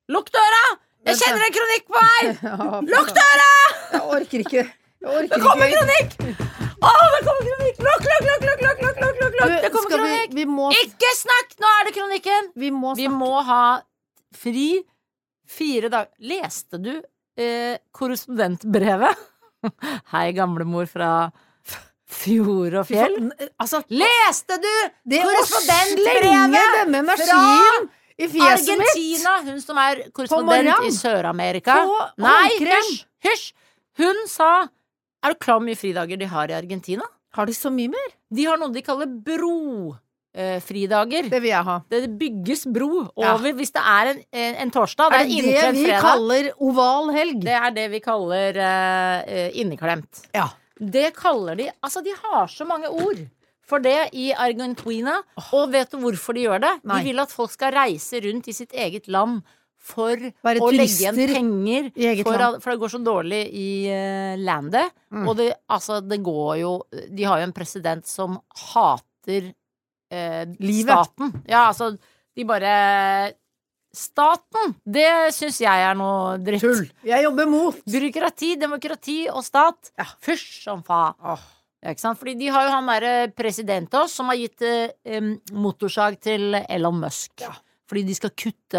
Lukk døra! Jeg kjenner en kronikk på vei! Lukk døra! Jeg orker ikke. Det kommer kronikk! Det kommer kronikk! Lukk! Det kommer kronikk! Ikke snakk! Nå er det kronikken! Vi må ha fri 4 dager. Leste du korrespondentbrevet? Hei, gamlemor fra Fjord og fjell. Altså, leste du det korrespondentbrevet denne energien i fjeset Argentina, mitt? Hun som er korrespondent i Sør-Amerika. Nei, hysj! Hun sa, er du klar mye fridager de har i Argentina? Har de så mye mer? De har noe de kaller fridager. Det vil jeg ha. Det bygges bro over hvis det er en torsdag. Er det det vi kaller oval helg? Det er det vi kaller inneklemt. Ja. Det kaller de, altså de har så mange ord for det i Argentina, og vet du hvorfor de gjør det? Nei. De vil at folk skal reise rundt i sitt eget land for å legge igjen penger for det går så dårlig i landet. Og det går jo, de har jo en president som hater staten. Ja, altså de bare staten, det synes jeg er noe dritt. Tull. Jeg jobber mot byråkrati, demokrati og stat. Fysj som faen. Ja, ikke sant? Fordi de har jo han der president også, som har gitt motorsag til Elon Musk. Fordi de skal kutte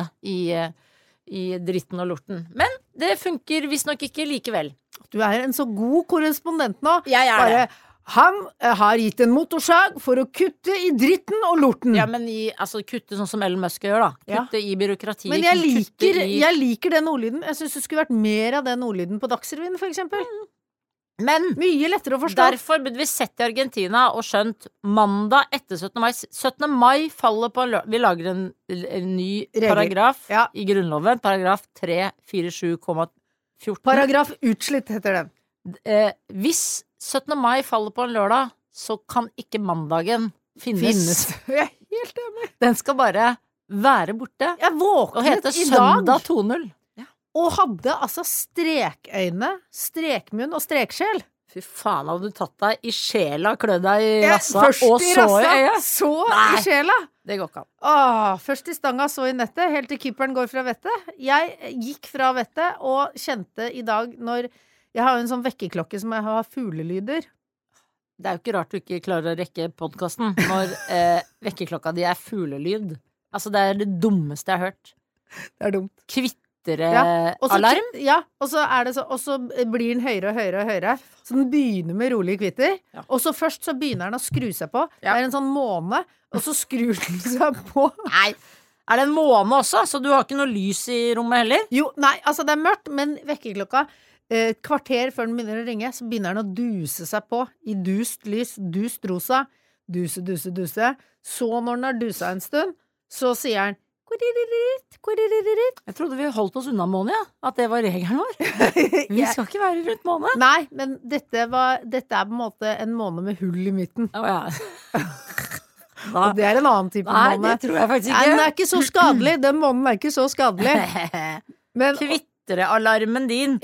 i dritten og lorten. Men det funker visstnok ikke likevel. Du er en så god korrespondent nå. Jeg er det. Han har gitt en motorsag for å kutte i dritten og lorten. Ja, men kutte sånn som Elon Musk gjør da. Kutte i byråkratiet. Men jeg liker den ordlyden. Jeg synes det skulle vært mer av den ordlyden på Dagsrevyen, for eksempel. Men mye lettere å forstå. Derfor burde vi sett i Argentina og skjønt mandag etter 17. mai. 17. mai faller på vi lager en ny paragraf i grunnloven. Paragraf 347,14. Paragraf utslitt heter den. Hvis 17. mai faller på en lørdag, så kan ikke mandagen finnes. Jeg er helt enig. Den skal bare være borte. Jeg våknet og hete Søndag 2.0. Og hadde altså strekøyne, strekmunn og streksjel. Fy faen, hadde du tatt deg i sjela, klødd deg i rassa, og så i øyet? Så i sjela. Det går ikke an. Først i stanga, så i nettet, helt til kipperen går fra vettet. Jeg gikk fra vettet og kjente i dag når jeg har en sånn vekkerklokke som jeg har fuglelyder. Det er jo ikke rart du ikke klarer å rekke podcasten når vekkerklokka di er fuglelyd. Altså, det er det dummeste jeg har hørt. Det er dumt. Kvittealarm? Og så blir den høyere og høyere og høyere. Så den begynner med rolig kvitter. Og så først så begynner den å skru seg på. Det er en sånn måne, og så skrur den seg på. Nei, er det en måne også? Så du har ikke noe lys i rommet heller? Jo, nei, altså det er mørkt, men vekkerklokka et kvarter før den begynner å ringe, så begynner den å duse seg på i dust lys, dust rosa, duse. Så når den har dusa en stund, så sier den jeg trodde vi holdt oss unna måne, at det var regelen vår. Vi skal ikke være rundt måne. Nei, men dette er på en måte en måne med hull i midten. Og det er en annen type måne. Nei, det tror jeg faktisk ikke. Den er ikke så skadelig. Den månen er ikke så skadelig. Kvittealarmen din.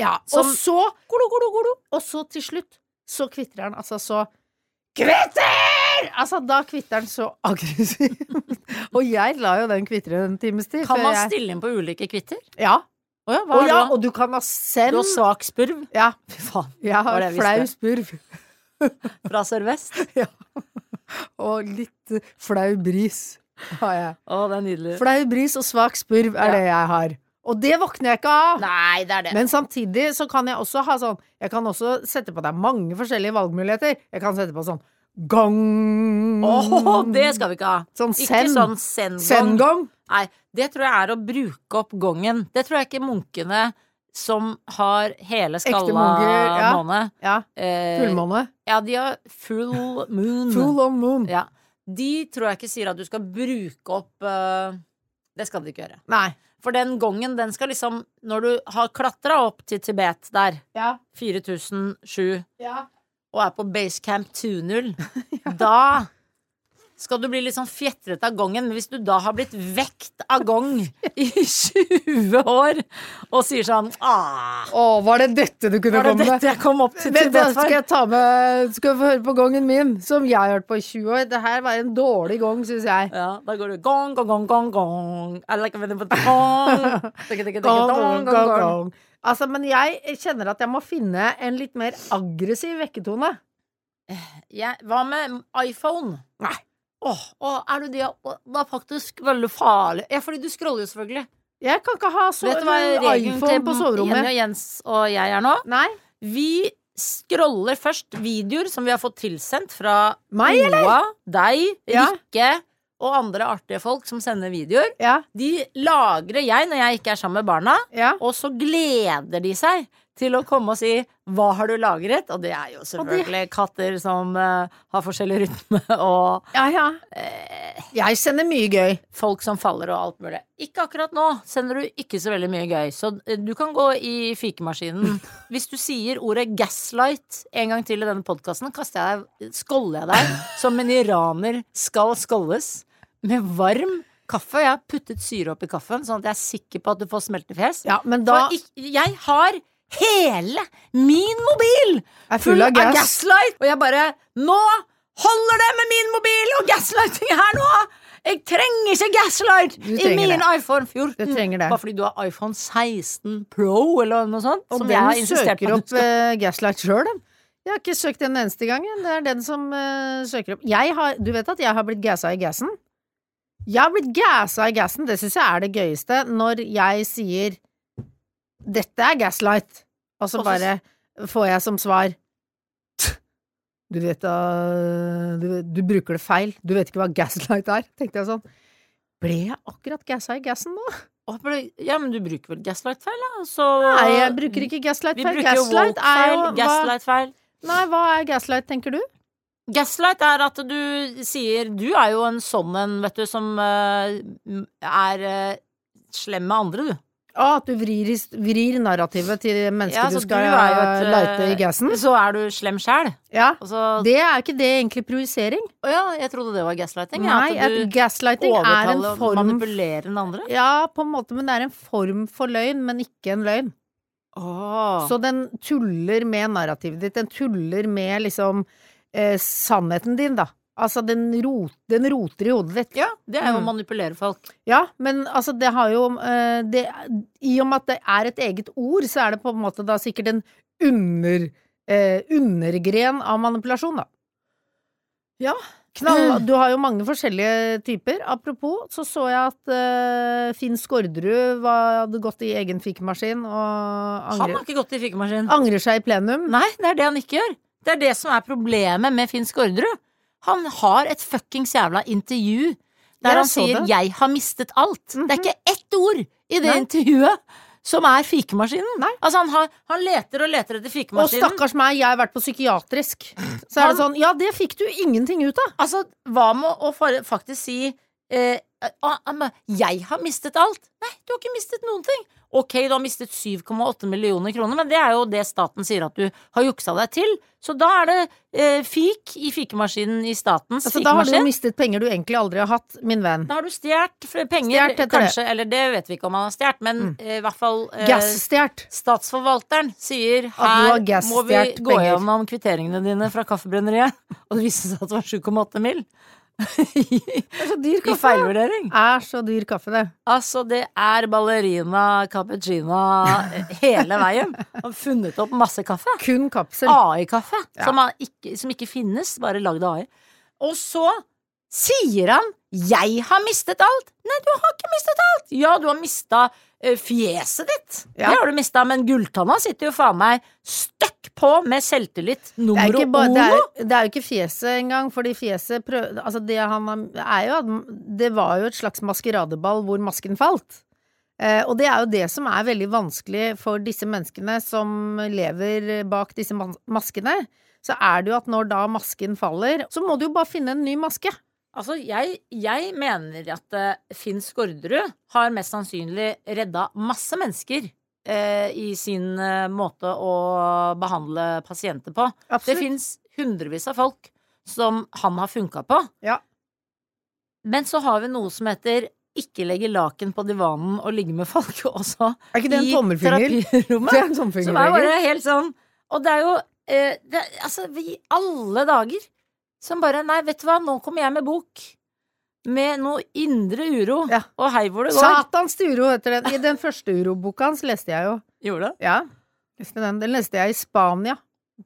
Og så til slutt så kvitrer den, altså så kvitter! Altså, da kvitter den så aggressivt. Og jeg la jo den kvitre en times tid. Kan man stille inn på ulike kvitter? Ja. Og du kan ha send. Du har svak spurv? Ja. Fy faen. Jeg har flau spurv. Fra Sørvest? Ja. Og litt flau bris har jeg. Det er nydelig. Flau bris og svak spurv er det jeg har. Og det våkner jeg ikke av. Nei, det er det. Men samtidig så kan jeg også ha sånn, jeg kan også sette på deg mange forskjellige valgmuligheter. Jeg kan sette på sånn gong. Det skal vi ikke ha. Sånn ikke sånn send-gong. Nei, det tror jeg er å bruke opp gongen. Det tror jeg ikke munkene som har hele skalla måne. Ja, fullmåne. Ja, de har full moon. Full on moon. Ja. De tror jeg ikke sier at du skal bruke opp det skal de ikke gjøre. Nei. For den gongen, den skal liksom, når du har klatret opp til Tibet der, 4007, og er på Basecamp 2.0, da skal du bli litt sånn fjettret av gongen. Men hvis du da har blitt vekt av gong i 20 år og sier sånn var det dette du kunne komme med? Var det dette jeg kom opp til Tibet for? Skal jeg få høre på gongen min, som jeg har hørt på i 20 år. Det her var en dårlig gong, synes jeg. Ja, da går du gong, gong, gong, gong, gong. I like a gong. Gong. Altså, men jeg kjenner at jeg må finne en litt mer aggressiv vekketone. Hva med iPhone? Nei. Er du det? Det er faktisk veldig farlig. Ja, fordi du scroller jo selvfølgelig. Jeg kan ikke ha iPhone på soverommet. Jenny og Jens og jeg er nå? Nei. Vi scroller først videoer som vi har fått tilsendt fra meg, eller? Deg, Rikke og andre artige folk som sender videoer. Ja. De lagrer jeg når jeg ikke er sammen med barna, og så gleder de seg til å komme og si 'hva har du lagret?' Og det er jo selvfølgelig katter som har forskjellig rytme og jeg sender mye gøy. Folk som faller og alt mulig. Ikke akkurat nå sender du ikke så veldig mye gøy, så du kan gå i fikemaskinen. Hvis du sier ordet gaslight en gang til i denne podcasten, skåller jeg deg som en iraner skal skålles med varm kaffe. Jeg har puttet syre opp i kaffen, sånn at jeg er sikker på at du får smeltefjes. Ja, men da jeg har hele min mobil full av gaslight. Og jeg bare nå holder det med min mobil og gaslighting her nå! Jeg trenger ikke gaslight i min iPhone 14. Du trenger det. Bare fordi du har iPhone 16 Pro eller noe sånt. Og den søker opp gaslight selv, den. Jeg har ikke søkt den eneste gangen. Det er den som søker opp. Du vet at jeg har blitt gassa i gassen? Jeg har blitt gassa i gassen. Det synes jeg er det gøyeste når jeg sier dette er gaslight, og så bare får jeg som svar du vet da du bruker det feil, du vet ikke hva gaslight er, tenkte jeg sånn. Ble jeg akkurat gassa i gassen nå? Ja, men du bruker vel gaslight feil, da? Nei, jeg bruker ikke gaslight feil. Vi bruker jo woke-feil, gaslight feil. Nei, hva er gaslight, tenker du? Gaslight er at du sier du er jo en sånn en, vet du, som er slem med andre, du. At du vrir narrativet til mennesker du skal leite i gassen. Så er du slem selv. Ja, det er ikke det egentlig projisering. Jeg trodde det var gaslighting. Nei, gaslighting er en form manipulerer den andre. Ja, på en måte, men det er en form for løgn, men ikke en løgn. Så den tuller med narrativet ditt. Den tuller med liksom sannheten din, da. Altså, den roter i hodet ditt. Ja, det er jo å manipulere folk. Ja, men altså, det har jo i og med at det er et eget ord, så er det på en måte da sikkert en undergren av manipulasjon, da. Ja. Du har jo mange forskjellige typer. Apropos, så jeg at Finn Skårderud hadde gått i egen fikemaskin og Han har ikke gått i fikemaskin. Angrer seg i plenum. Nei, det er det han ikke gjør. Det er det som er problemet med Finn Skårderud. Han har et fuckings jævla intervju der han sier 'jeg har mistet alt'. Det er ikke ett ord i det intervjuet som er fikemaskinen. Nei. Altså han leter og leter etter fikemaskinen. Og stakkars meg, jeg har vært på psykiatrisk. Så er det sånn, ja, det fikk du ingenting ut av. Altså, hva med å faktisk si 'jeg har mistet alt'? Nei, du har ikke mistet noen ting. Ok, du har mistet 7,8 millioner kroner, men det er jo det staten sier at du har juksa deg til. Så da er det fik i fikemaskinen i statens fikemaskin. Da har du jo mistet penger du egentlig aldri har hatt, min venn. Da har du stjert penger, kanskje, eller det vet vi ikke om han har stjert, men i hvert fall Statsforvalteren sier her må vi gå gjennom kvitteringene dine fra kaffebrenneriet, og det viste seg at det var 7,8 mill. Så dyr kaffe. I feilvurdering. Så dyr kaffe, det. Altså, det er ballerina, cappuccino hele veien. Han har funnet opp masse kaffe. Kun kapsel. AI-kaffe, som ikke finnes, bare lagd av AI. Og så sier han 'jeg har mistet alt'. Nei, du har ikke mistet alt. Ja, du har mistet fjeset ditt. Det har du mistet, men gulltanna sitter jo faen meg støkk på med selvtillit nummer uno. Det er jo ikke fjeset engang, fordi fjeset altså det var jo et slags maskeradeball hvor masken falt. Og det er jo det som er veldig vanskelig for disse menneskene som lever bak disse maskene. Så er det jo at når da masken faller, så må du jo bare finne en ny maske. Altså, jeg mener at Finn Skårderud har mest sannsynlig redda masse mennesker i sin måte å behandle pasienter på. Absolutt. Det finnes hundrevis av folk som han har funket på. Ja. Men så har vi noe som heter ikke legge laken på divanen og ligge med folk også. Ikke det en tommelfinger? Terapirommet. Det en tommelfinger. Som bare helt sånn. Og det jo altså, vi alle dager som bare, nei, vet du hva, nå kommer jeg med bok. Med noe indre uro. Ja. Og hei hvor det går. Satans uro heter det. I den første uroboka hans leste jeg jo. Gjorde det? Ja. Den leste jeg i Spania.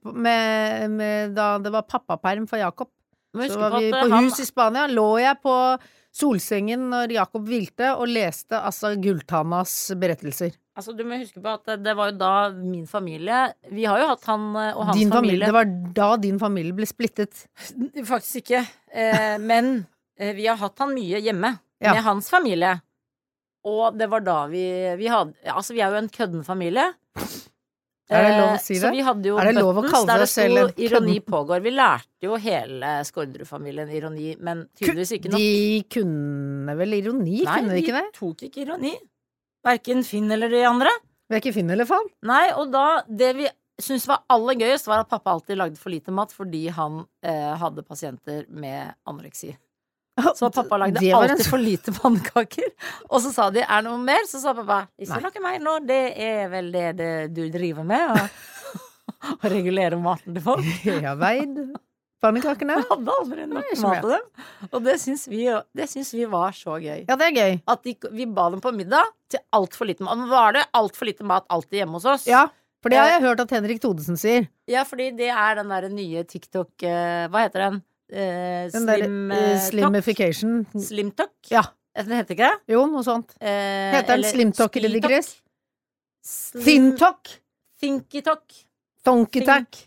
Da det var pappaperm for Jakob. Så var vi på hus i Spania. Lå jeg på solsengen når Jakob hvilte og leste altså Gulltannas berettelser. Altså du må huske på at det var jo da min familie. Vi har jo hatt han og hans din familie. Det var da din familie ble splittet. Faktisk ikke. Men vi har hatt han mye hjemme med hans familie. Og det var da vi hadde. Altså vi jo en kødden familie. Er det lov å si det? Så vi hadde jo Buttons der det sto ironi pågår. Vi lærte jo hele Skårderud-familien ironi, men tydeligvis ikke nok. De kunne vel ironi, kunne de ikke det? Nei, de tok ikke ironi. Hverken Finn eller de andre. Hverken Finn eller Fan? Nei, og da, det vi syntes var aller gøyest var at pappa alltid lagde for lite mat fordi han hadde pasienter med anoreksi. Så pappa lagde alltid for lite pannekaker. Og så sa de, er det noe mer? Så sa pappa, ikke noe mer nå, det vel det du driver med, å regulere maten til folk. Ja, veid pannekakene. Vi hadde aldri nok mat til dem. Og det syns vi var så gøy. Ja, det gøy. At vi ba dem på middag til alt for lite mat. Men var det alt for lite mat alltid hjemme hos oss? Ja, for det har jeg hørt at Henrik Thodesen sier. Ja, fordi det den der nye TikTok, hva heter den? Slimification. Slimtok? Ja. Det heter ikke det? Jo, noe sånt. Heter den Slimtok eller Digris? Thintok? Thinkitok? Thonkitak?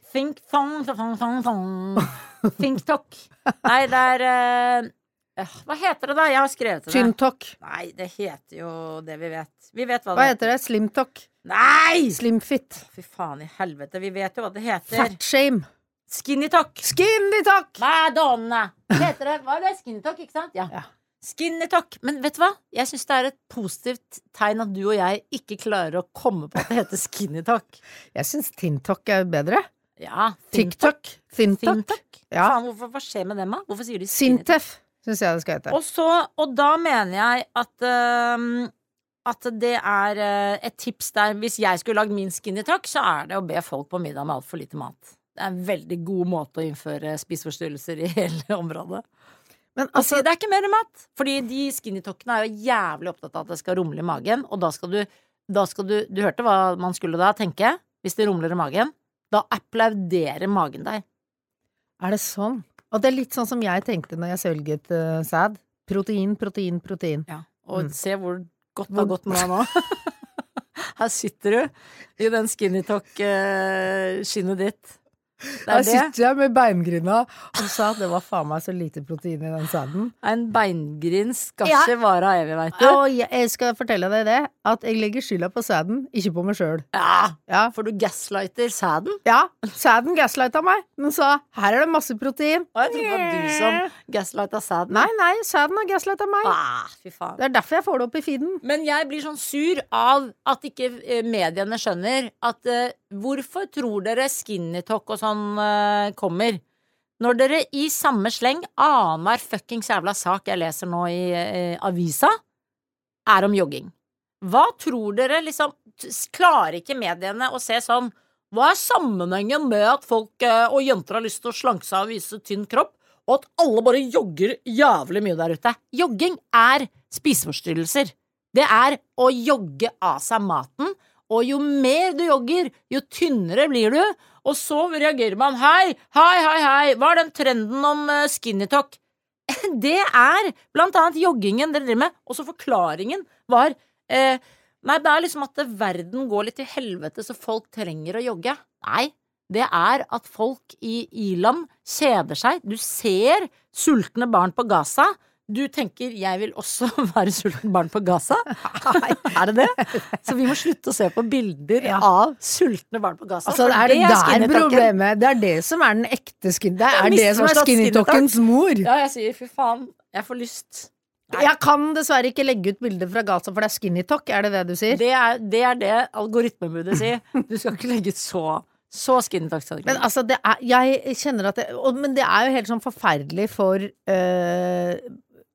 Thinktok. Nei, det hva heter det da? Jeg har skrevet det. Tyntok? Nei, det heter jo det vi vet. Vi vet hva heter det? Slimtok? Nei! Slimfit? Fy faen i helvete, vi vet jo hva det heter. Fatshame? Skinnytok. Skinnytok! Madonna. Heter det, hva det? Skinnytok, ikke sant? Ja. Skinnytok. Men vet du hva? Jeg synes det et positivt tegn at du og jeg ikke klarer å komme på at det heter skinnytok. Jeg synes Tintok bedre. Ja. TikTok. Thintok. Ja. Faen, hva skjer med dem da? Hvorfor sier de skinnytok? Sintef, synes jeg det skal hete. Og da mener jeg at det et tips der. Hvis jeg skulle lagd min skinnytok, så det å be folk på middag med alt for lite mat. Det en veldig god måte å innføre spiseforstyrrelser i hele området. Men altså, det ikke mer mat. Fordi de skinnytokkene jo jævlig opptatt av at det skal rumle i magen. Og da skal du hørte hva man skulle da tenke hvis det rumler i magen? Da applauderer magen deg. Det sånn? Og det litt sånn som jeg tenkte når jeg svelget sæd. Protein, protein, protein. Ja, og se hvor godt det har gått med deg nå. Her sitter du i den skinnytok-skinnet ditt. Her sitter jeg med beingrinda og sa at det var faen meg så lite protein i den sæden. En beingrin skal ikke vare evig, vet du. Og jeg skal fortelle deg det, at jeg legger skylda på sæden, ikke på meg selv. Ja, for du gaslighter sæden? Ja, sæden gaslighta meg. Den sa, her det masse protein. Og jeg trodde det var du som gaslighta sæden. Nei, sæden har gaslighta meg. Fy faen. Det derfor jeg får det opp i feeden. Men jeg blir sånn sur av at ikke mediene skjønner at hvorfor tror dere skinnytalk og sånn kommer når dere i samme sleng annenhver fuckings jævla sak jeg leser nå i avisa om jogging. Hva tror dere liksom klarer ikke mediene å se sånn hva sammenhengen med at folk og jenter har lyst til å slanke seg og vise tynn kropp og at alle bare jogger jævlig mye der ute? Jogging spiseforstyrrelser. Det å jogge av seg maten. Og jo mer du jogger, jo tynnere blir du. Og så reagerer man, hei, hva den trenden om skinnytalk? Det blant annet joggingen dere driver med. Og så forklaringen var, nei, det liksom at verden går litt til helvete, så folk trenger å jogge. Nei, det at folk i Iland kjeder seg. Du ser sultne barn på Gaza. Du tenker, jeg vil også være sulten barn på Gaza? Nei, det det? Så vi må slutte å se på bilder av sultne barn på Gaza. Altså, det der problemet. Det det som den ekte skin. Det det som skinnytalkens mor. Ja, jeg sier, fy faen, jeg får lyst. Nei. Jeg kan dessverre ikke legge ut bilder fra Gaza, for det skinnytalk, det du sier? Det det algoritmebudet sier. Du skal ikke legge ut så skinnytalk. Men altså, jeg kjenner at men det jo helt sånn forferdelig for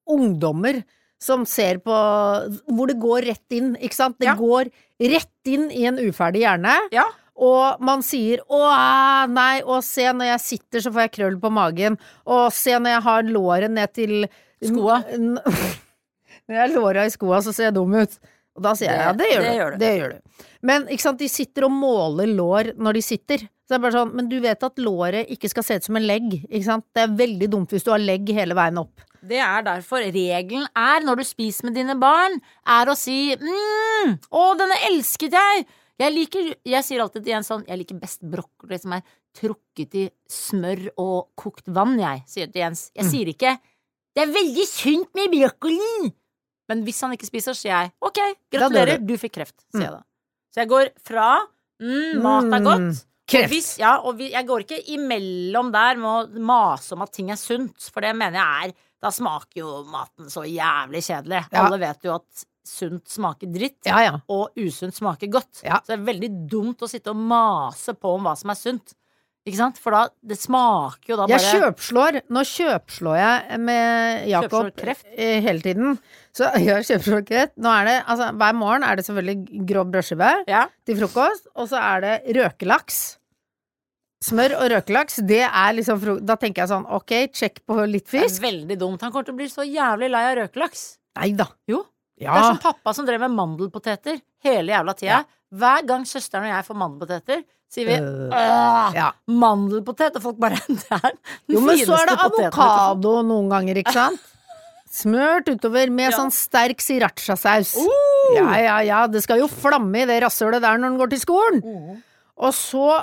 ungdommer som ser på, hvor det går rett inn, ikke sant? Det går rett inn i en uferdig hjerne. Ja. Og man sier, nei, se når jeg sitter så får jeg krøll på magen, se når jeg har låret ned til skoa. Når jeg har låret i skoa så ser jeg dum ut. Og da sier jeg, det gjør du. Men, ikke sant, de sitter og måler lår når de sitter. Så det bare sånn, men du vet at låret ikke skal se ut som en legg, ikke sant? Det veldig dumt hvis du har legg hele veien opp. Det derfor regelen når du spiser med dine barn, å si denne elsket jeg. Jeg sier alltid til Jens sånn, jeg liker best brokkoli som trukket i smør og kokt vann, jeg, sier til Jens. Jeg sier ikke, det veldig sunt med brokkoli. Men hvis han ikke spiser, så sier jeg, ok, gratulerer, du fikk kreft, sier jeg da. Så jeg går fra, mat godt. Kreft. Og jeg går ikke imellom der med å mase om at ting sunt, for det mener jeg da smaker jo maten så jævlig kjedelig. Alle vet jo at sunt smaker dritt, og usunt smaker godt. Så det veldig dumt å sitte og mase på om hva som sunt. Ikke sant? For da, det smaker jo da bare Nå kjøpslår jeg med Jakob hele tiden. Så jeg kjøpslår kreft. Nå det, altså hver morgen det selvfølgelig grov brødskive til frokost, og så det røkelaks. Smør og røkelaks, det liksom da tenker jeg sånn, ok, check på litt fisk. Det veldig dumt. Han kommer til å bli så jævlig lei av røkelaks. Neida. Jo. Det som pappa som drev med mandelpoteter hele jævla tida. Hver gang søsteren og jeg får mandelpoteter, sier vi mandelpotet, og folk bare jo, men så det avokado noen ganger, ikke sant? Smørt utover med sånn sterk sriracha-saus. Ja, det skal jo flamme i det rasshølet der når den går til skolen. Og så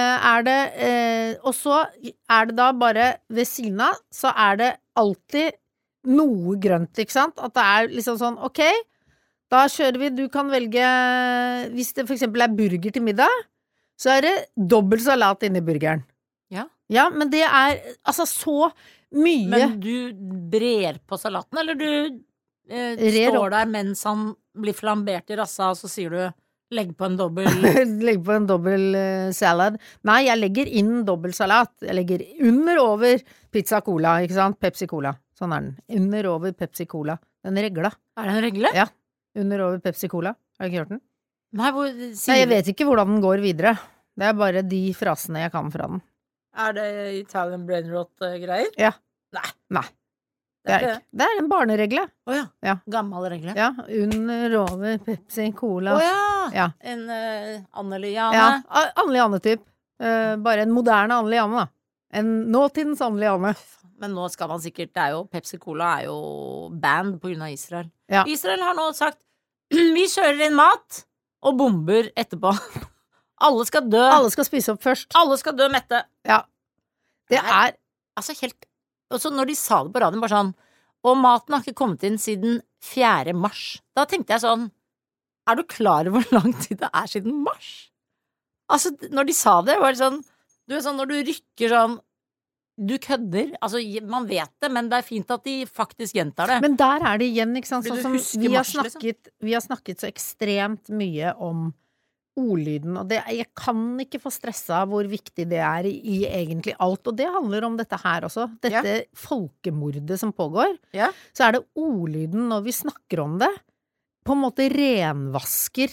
det da bare ved siden av, så det alltid noe grønt, ikke sant? At det liksom sånn, ok, da kjører vi, du kan velge, hvis det for eksempel burger til middag, så det dobbelt salat inni burgeren. Ja, men det altså så mye. Men du brer på salaten, eller du står der mens han blir flambert i rassa, og så sier du legg på en dobbel salad. Nei, jeg legger inn dobbel salat. Jeg legger under over pizza cola, ikke sant? Pepsi cola. Sånn den. Under over Pepsi cola. Den regla. Det en regle? Ja. Under over Pepsi cola. Har du ikke hørt den? Nei, Nei, jeg vet ikke hvordan den går videre. Det bare de frasene jeg kan fra den. Det Italian brain rot-greier? Ja. Nei. Det en barneregle. Ja. Gammel regle. Ja, under over Pepsi Cola. Ja. En Anneli Jane. Ja, Anneli Jane-typ. Bare en moderne Anneli Jane, da. En nåtidens Anneli Jane. Men nå skal man sikkert, Pepsi Cola jo banned på grunn av Israel. Israel har nå sagt, vi kjører inn mat og bomber etterpå. Alle skal dø. Alle skal spise opp først. Alle skal dø mette. Ja. Det altså helt. Og så når de sa det på radioen bare sånn, og maten har ikke kommet inn siden 4. mars, da tenkte jeg sånn, du klar over hvor lang tid det siden mars? Altså, når de sa det, var det sånn, sånn, når du rykker sånn, du kødder, altså man vet det, men det fint at de faktisk gjentar det. Men der det igjen, ikke sant, sånn som vi har snakket så ekstremt mye om ordlyden, og jeg kan ikke få stressa hvor viktig det i egentlig alt, og det handler om dette her også, dette folkemordet som pågår, så det ordlyden når vi snakker om det, på en måte renvasker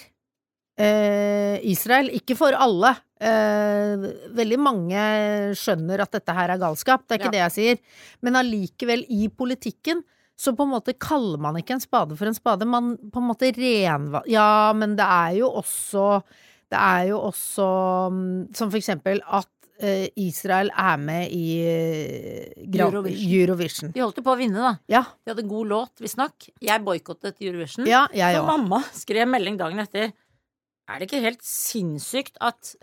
Israel, ikke for alle, veldig mange skjønner at dette her galskap, det ikke det jeg sier, men allikevel i politikken, så på en måte kaller man ikke en spade for en spade, man på en måte ja, men det jo også som for eksempel at Israel med i Eurovision. De holdt jo på å vinne da. Ja. De hadde god låt, vi snakk. Jeg boykottet Eurovision. Ja, jeg så mamma skrev melding dagen etter. Det ikke helt sinnssykt at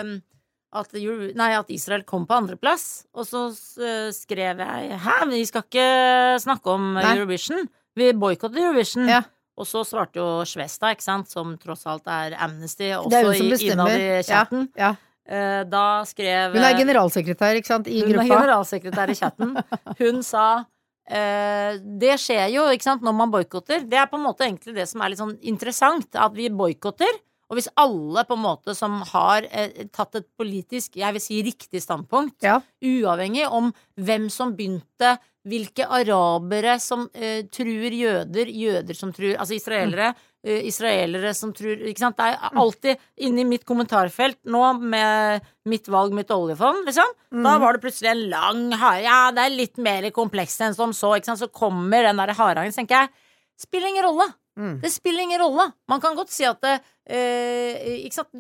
Israel kom på andreplass, og så skrev jeg, vi skal ikke snakke om Eurovision, vi boykottet Eurovision, og så svarte jo Svesta, ikke sant, som tross alt Amnesty, også innad i chatten. Da skrev hun generalsekretær, ikke sant, i gruppa. Hun generalsekretær i chatten. Hun sa, det skjer jo, ikke sant, når man boykotter. Det på en måte egentlig det som litt sånn interessant, at vi boykotter. Og hvis alle på en måte som har tatt et politisk, jeg vil si riktig standpunkt, uavhengig om hvem som begynte, hvilke arabere som truer jøder som truer, altså israelere som truer, ikke sant? Det alltid inne i mitt kommentarfelt nå med mitt valg, mitt oljefond, liksom. Da var det plutselig en lang hare. Ja, det litt mer komplekst enn som så, ikke sant? Så kommer den der harangen, så tenker jeg, spiller ingen rolle. Det spiller ingen rolle. Man kan godt si at det, ikke sant?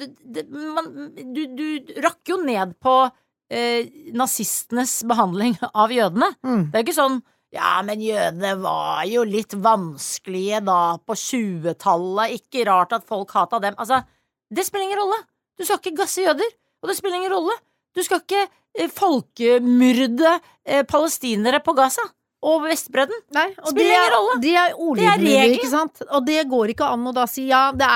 Du rakker jo ned på nazistenes behandling av jødene. Det ikke sånn, ja, men jødene var jo litt vanskelige da på 20-tallet, ikke rart at folk hatet dem. Altså, det spiller ingen rolle. Du skal ikke gasse jøder, og det spiller ingen rolle. Du skal ikke folkemyrde palestinere på Gaza og Vestbredden. Nei, og spiller ingen rolle. Det ordlyden, ikke sant? Og det går ikke an å da si, ja, det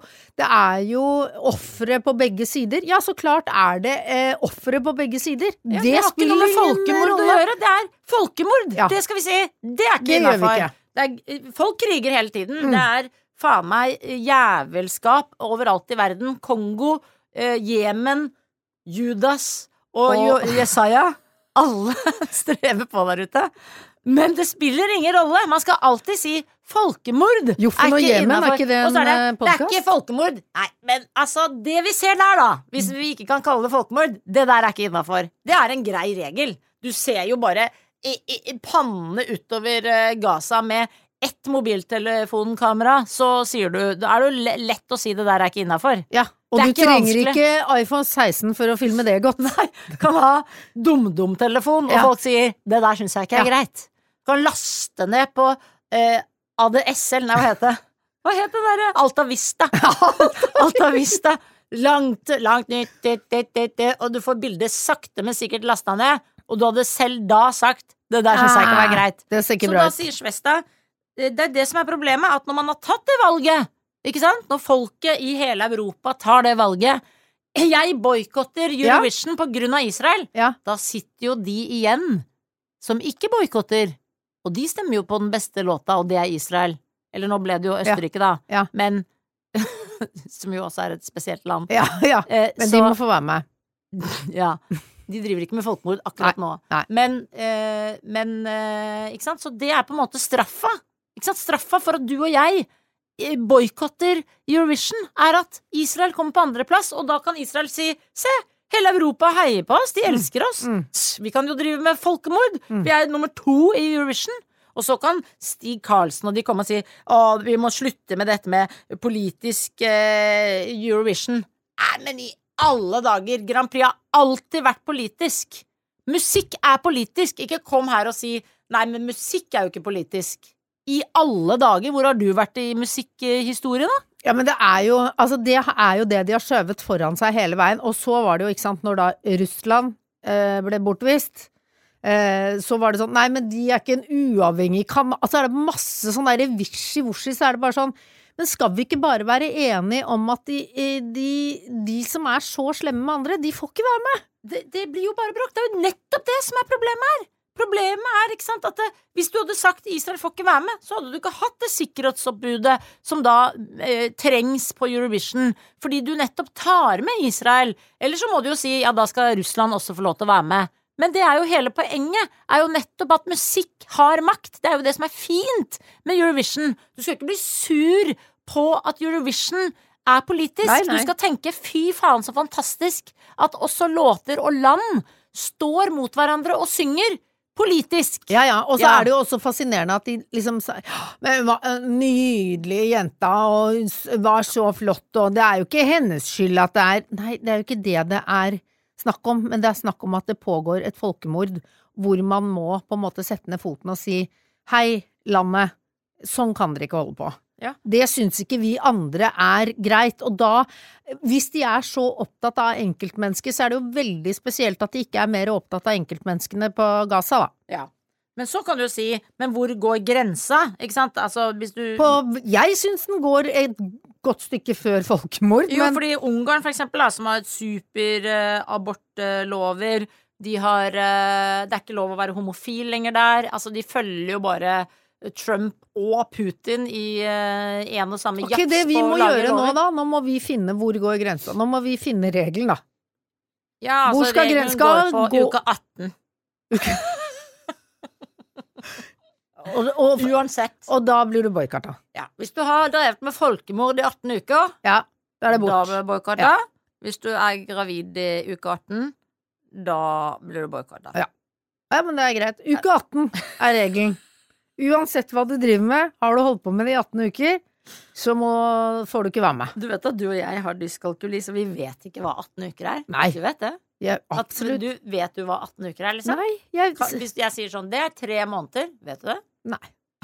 jo offre på begge sider. Ja, så klart det offre på begge sider. Ja, det spiller ingen folkemord å gjøre. Det folkemord. Ja. Det skal vi si. Det ikke innenfor. Folk kriger hele tiden. Det faen meg jævelskap overalt i verden. Kongo, Jemen, Judas og Jesaja. Alle strever på der ute. Men det spiller ingen rolle. Man skal alltid si folkemord. Joffen og Jemen, ikke det en podcast? Det ikke folkemord. Nei, men altså, det vi ser der da, hvis vi ikke kan kalle det folkemord, det der ikke innenfor. Det en grei regel. Du ser jo bare pannene utover Gaza med ett mobiltelefonkamera, så sier du, da det jo lett å si det der ikke innenfor. Ja. Og du trenger ikke iPhone 16 for å filme det godt. Nei, kan ha dum-dum-telefon, og folk sier, det der synes jeg ikke greit. Kan laste ned på ADSL, nei, hva heter det? Hva heter det der? Alta Vista. Alta Vista. Langt nytt, og du får bildet sakte, men sikkert lastet ned, og du hadde selv da sagt, det der synes jeg ikke var greit. Det ser ikke så bra ut. Da sier Svesta, det det som problemet, at når man har tatt det valget, ikke sant? Når folket i hele Europa tar det valget, jeg boykotter Eurovision på grunn av Israel, da sitter jo de igjen som ikke boykotter, og de stemmer jo på den beste låta, og det Israel. Eller nå ble det jo Østerrike da, men som jo også et spesielt land. Men de må få være med. Ja, de driver ikke med folkemord akkurat nå. Men ikke sant? Så det på en måte straffa. Ikke sant? Straffa for at du og jeg boykotter Eurovision at Israel kommer på andre plass, og da kan Israel si, se, hele Europa heier på oss, de elsker oss. Vi kan jo drive med folkemord. Vi nummer 2 i Eurovision. Og så kan Stig Karlsen og de komme og si, vi må slutte med dette med politisk Eurovision. Men i alle dager, Grand Prix har alltid vært politisk. Musikk politisk. Ikke kom her og si, nei, men musikk jo ikke politisk. I alle dager, hvor har du vært i musikkhistorie da? Ja, men det jo, altså det jo det de har skjøvet foran seg hele veien, og så var det jo, ikke sant, når da Russland ble bortvist, så var det sånn, nei, men de ikke en uavhengig altså det masse sånn der vishy-woshy, så det bare sånn, men skal vi ikke bare være enige om at de som så slemme med andre, de får ikke være med? Det blir jo bare bråk, det jo nettopp det som problemet her. Problemet ikke sant, at hvis du hadde sagt Israel får ikke være med, så hadde du ikke hatt det sikkerhetsoppbudet som da trengs på Eurovision, fordi du nettopp tar med Israel. Eller så må du jo si, ja, da skal Russland også få lov til å være med. Men det jo hele poenget, jo nettopp at musikk har makt. Det jo det som fint med Eurovision. Du skal ikke bli sur på at Eurovision politisk. Nei. Du skal tenke, fy faen så fantastisk at også låter og land står mot hverandre og synger politisk. Ja, og så det jo også fascinerende at de liksom nydelige jenta og var så flott, og det jo ikke hennes skyld at nei, det jo ikke det snakk om, men det snakk om at det pågår et folkemord, hvor man må på en måte sette ned foten og si, hei landet, sånn kan dere ikke holde på. Ja. Det synes ikke vi andre greit, og da, hvis de så opptatt av enkeltmennesker, så det jo veldig spesielt at de ikke mer opptatt av enkeltmenneskene på Gaza, da. Ja. Men så kan du jo si, men hvor går grensa, ikke sant? Altså, hvis du... jeg synes den går et godt stykke før folkemord. Jo, fordi Ungarn for eksempel, som har et superabortlover, de har, det ikke lov å være homofil lenger der, altså de følger jo bare Trump og Putin i en og samme jakt. Det vi må gjøre nå da, nå må vi finne hvor går grensa, nå må vi finne regelen da. Ja, altså regelen går på uke 18. Uansett. Og da blir du boykottet. Ja. Hvis du har drevet med folkemord i 18 uker, Ja, da er det bort. da blir du boykottet. Ja. Hvis du er gravid i uke 18, da blir du boykottet. Ja. Ja, men det er greit. Uke 18 er regelen. Uansett hva du driver med, har du holdt på med det i 18 uker, så får du ikke være med. Du vet at du og jeg har dyskalkuli, så vi vet ikke hva 18 uker er. Nei. Du vet det? Absolutt. Vet du hva 18 uker er, liksom? Nei, Hvis jeg sier sånn, det er 3 måneder, vet du det? Nei.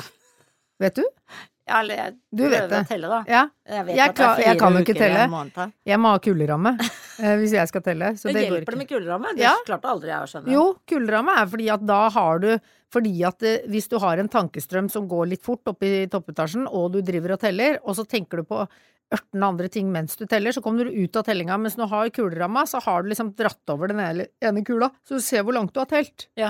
Vet du? Ja, eller jeg Du vet prøver det. å telle, da. Ja. Jeg vet Jeg at det er 4 kan jo ikke uker i en telle. måned. Jeg må ha kulderamme hvis jeg skal telle. Så Det det går hjelper det ikke. med kulderamme? Det Ja. klarte aldri jeg å skjønne. Jo, kulderamme er fordi at da har du hvis du har en tankestrøm som går litt fort opp i toppetasjen, og du driver og teller, og så tenker du på 18 andre ting mens du teller, så kommer du ut av tellinga. Mens når du har kuleramma, så har du liksom dratt over den ene kula, så du ser hvor langt du har telt. Ja.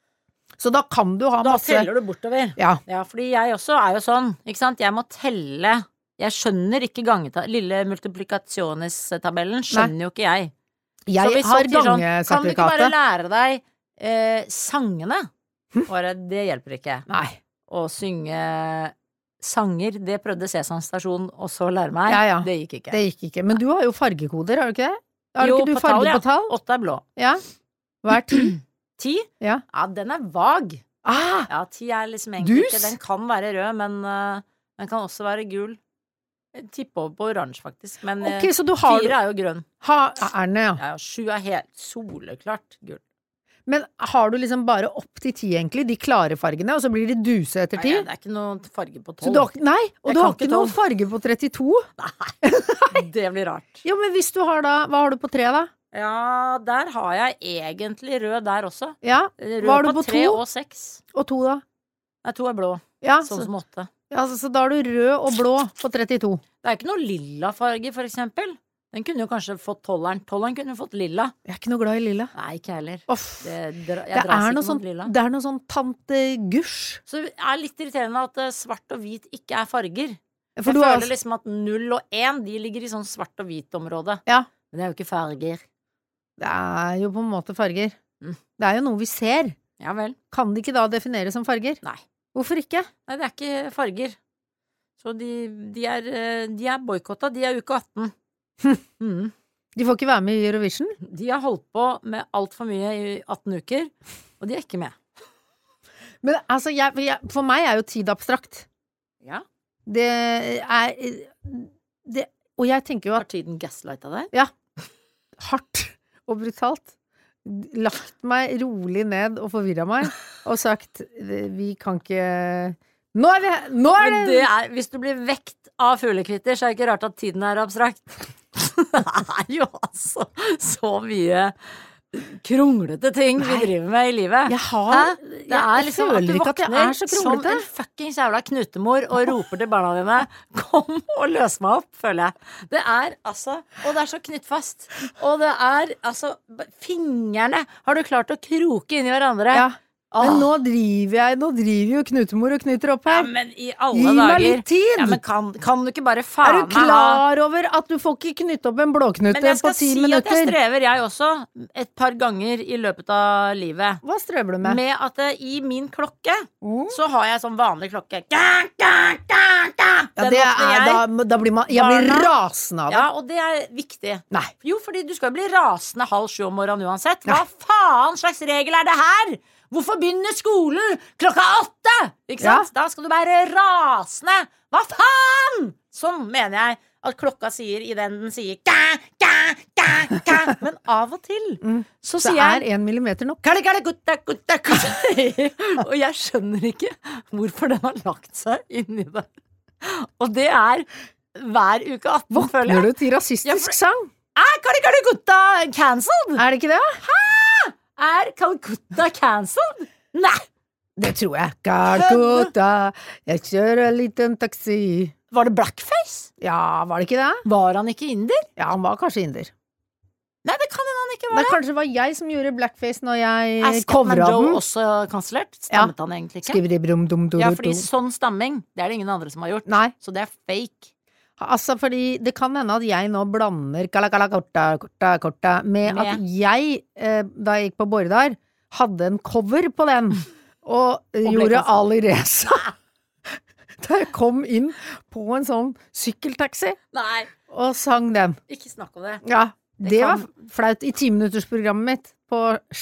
Så da kan du ha Da masse teller du bortover. Ja. Ja, fordi jeg også er jo sånn, ikke sant? Jeg må telle. Jeg skjønner ikke lille multiplikasjones-tabellen, skjønner jo ikke jeg. Jeg Så hvis har folk sier sånn, kan du ikke bare gangesertifikatet. lære deg sangene? Bare, det hjelper ikke. Nei. Å synge sanger, det prøvde Sesam Stasjon også å lære meg. Ja. Det gikk ikke. Det gikk ikke. Men du har jo fargekoder, har du ikke det? Har Jo, ikke du på farge tall, ja. på tall? 8 er blå. Ja. Hva er 10? 10? Ja. Ja, den er vag. Ah! Ja, 10 er liksom egentlig Dus? ikke. Den kan være rød, men den kan også være gul. Jeg tipper over på oransje, faktisk. Men Ok, så du har 4 er jo grønn. Er den, ja. Ja, 7 er helt soleklart gul. Men har du liksom bare opp til 10 egentlig, de klare fargene, og så blir det duse etter 10? Nei, det er ikke noe farge på 12. Så du har, nei, og Jeg du kan har ikke ikke noe 12. farge på 32? Nei, det blir rart. Ja, men hvis du har da, hva har du på 3 da? Ja, der har jeg egentlig rød der også. Ja, Rød Hva har du på 3 to? og 6. og 2 da? Nei, 2 er blå, Ja, sånn som 8. så da har du rød og blå på 32. Det er ikke noe lilla farge, for eksempel. Den kunne jo kanskje fått 12'eren. 12'eren kunne fått lilla. Jeg er ikke noe glad i lilla. Nei, ikke jeg heller. Off. Jeg Det dras er ikke noe sånn, mot lilla. det er noe sånn tante Gush. Så det er litt irriterende at svart og hvit ikke er farger. For Jeg du har, føler liksom at 0 og 1, de ligger i sånn svart og hvit område. Ja. Men det er jo ikke farger. det er jo på en måte farger. Mm. Det er jo noe vi ser. Ja vel. Kan de ikke da defineres som farger? Nei. Hvorfor ikke? Nei, det er ikke farger. Så de er boykottet. De er uke 18. Mm. De får ikke være med i Eurovision? De har holdt på med alt for mye i 18 uker, og de er ikke med. Men altså, for meg er jo tid abstrakt. Ja. Det er Og jeg tenker jo Har at tiden gaslighta deg? hardt og brutalt lagt meg rolig ned og forvirra meg, og sagt vi kan ikke Nå er Men det hvis du blir vekt av fuglekvitter, så er det ikke rart at tiden er abstrakt. Det er jo altså så mye kronglete ting vi driver med i livet. Det er liksom at du føler ikke at jeg er så våkner som kronglete. en fuckings jævla knutemor og roper til barna dine 'kom og løs meg opp', føler jeg. Det er altså Og det er så knyttfast. Og det er altså Fingrene har du klart å kroke inn i hverandre. Ja. Men nå driver jo knutemor og knytter opp Ja, her. men i alle Gi dager. meg litt tid! Ja, men kan du ikke bare Er faen du klar over at du får ikke knytte opp en blåknute Men jeg på skal 10 si at jeg minutter? strever, jeg også, et par ganger i løpet av livet. Hva strever du med? Med at i min klokke Mm. så har jeg sånn vanlig klokke. Ga, ga, ga, ga. Ja, Den det våkner er, jeg. da blir jeg blir Barna. rasende av det. Ja, og det er viktig. Nei. Jo, fordi du skal jo bli rasende 6:30 om morgenen uansett. Hva faen slags regel er det her? Hvorfor begynner skolen klokka 8? Ikke sant? Da skal du være rasende. Hva faen? Sånn mener jeg at klokka sier i den sier ga, ga, ga, ga. Men av og til så Det sier er jeg 1 millimeter nok. kali, kali, gutta, gutta, gutta. Og jeg skjønner ikke hvorfor den har lagt seg inni der. Og det er hver uke 18, føler Våkner jeg. du til rasistisk sang? Kali, kali, gutta cancelled? Er det ikke det? Er Calcutta cancelled? Nei! Det tror jeg. Calcutta, jeg kjører en liten taxi. Var det blackface? Ja, var det ikke det? Var han ikke inder? Ja, han var kanskje inder. Nei, det kan hende han ikke Men var det. kanskje det var jeg som gjorde blackface når jeg Er Scatman covra Joe den. også kansellert? Stammet han egentlig ikke? Skriver Ja, fordi sånn stamming, det er det ingen andre som har gjort. Nei, Så det er fake. altså fordi det kan hende at jeg nå blander korta med at jeg, da jeg gikk på Bårdar, hadde en cover på den. og gjorde Ali Reza. Da jeg kom inn på en sånn sykkeltaxi og sang den. Ikke snakk om det. Ja, det var flaut i 10-minuttersprogrammet mitt på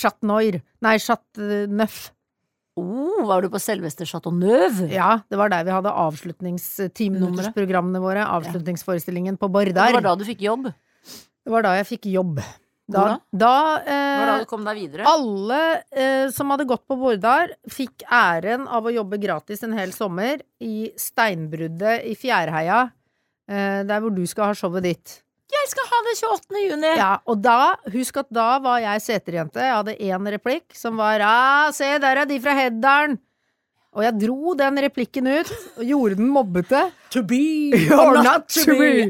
Chat Neuf. Var du på selveste Chateau Neuf? Ja, det var der vi hadde 10-minuttersprogrammene våre, avslutningsforestillingen på Bordar. Det var da du fikk jobb? Det var da jeg fikk jobb. Hvor da? Var da du kom deg videre? Alle som hadde gått på Bordar fikk æren av å jobbe gratis en hel sommer i Steinbruddet i Fjærheia, der hvor du skal ha showet ditt. Jeg skal ha det 28. juni. Ja, og da, husk at da var jeg seterjente. Jeg hadde en replikk som var se, der er de fra Heddalen. Og jeg dro den replikken ut og gjorde den mobbete. To be or not to be.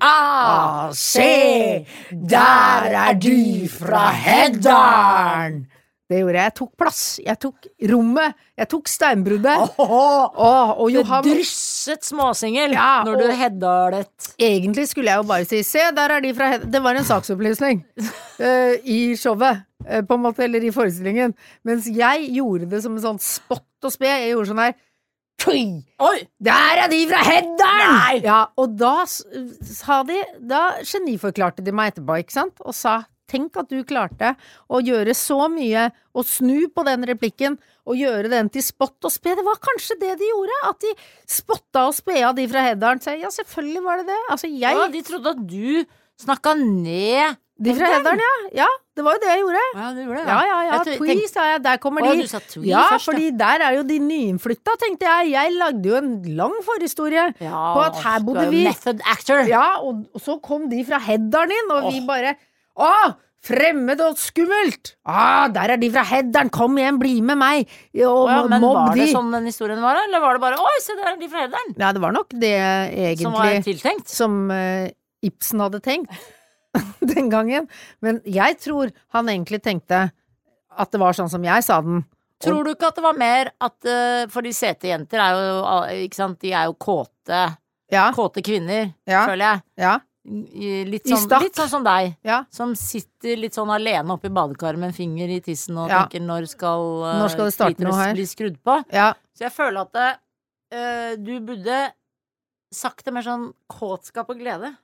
Se, der er de fra Heddalen. Det gjorde jeg. Jeg tok plass. Jeg tok rommet. Jeg tok Steinbruddet. Og Johan drysset småsingel når du heddalet. Egentlig skulle jeg jo bare si se, der er de fra Heddalen. Det var en saksopplysning i showet, på en måte, eller i forestillingen. Mens jeg gjorde det som en sånn spott og spe. Jeg gjorde sånn her Oi, der er de fra Heddalen! Ja, og da sa de, da geniforklarte de meg etterpå, ikke sant? Og sa, tenk at du klarte å gjøre så mye, og snu på den replikken, og gjøre den til spott og spe. Det var kanskje det de gjorde, at de spotta og spea de fra Heddalen. Så ja, selvfølgelig var det det. Altså, de trodde at du snakket ned de fra Heddalen, ja. Det var jo det jeg gjorde. Ja, du gjorde det. Ja. Twee, sa jeg. Der kommer de. Du sa Twee først, fordi der er jo de nyinnflytta, tenkte jeg. Jeg lagde jo en lang forhistorie på at her bodde vi. Method actor. Ja, og så kom de fra Heddalen inn, og vi bare fremmed og skummelt! Der er de fra Heddalen, kom igjen, bli med meg! Men var det sånn den historien var, eller var det bare oi, se der er de fra Heddalen? Ja, det var nok det egentlig. Som var tiltenkt? Som Ibsen hadde tenkt. Den gangen, men jeg tror han egentlig tenkte at det var sånn som jeg sa den. Tror du ikke at det var mer at for de sete jenter er jo, ikke sant, de er jo kåte kvinner, føler jeg. Ja. Litt sånn som deg, som sitter litt sånn alene oppe i badekaret med en finger i tissen og tenker når skal det starte noe her? Bli skrudd på. Ja. Så jeg føler at du burde sagt det mer sånn kåtskap og glede.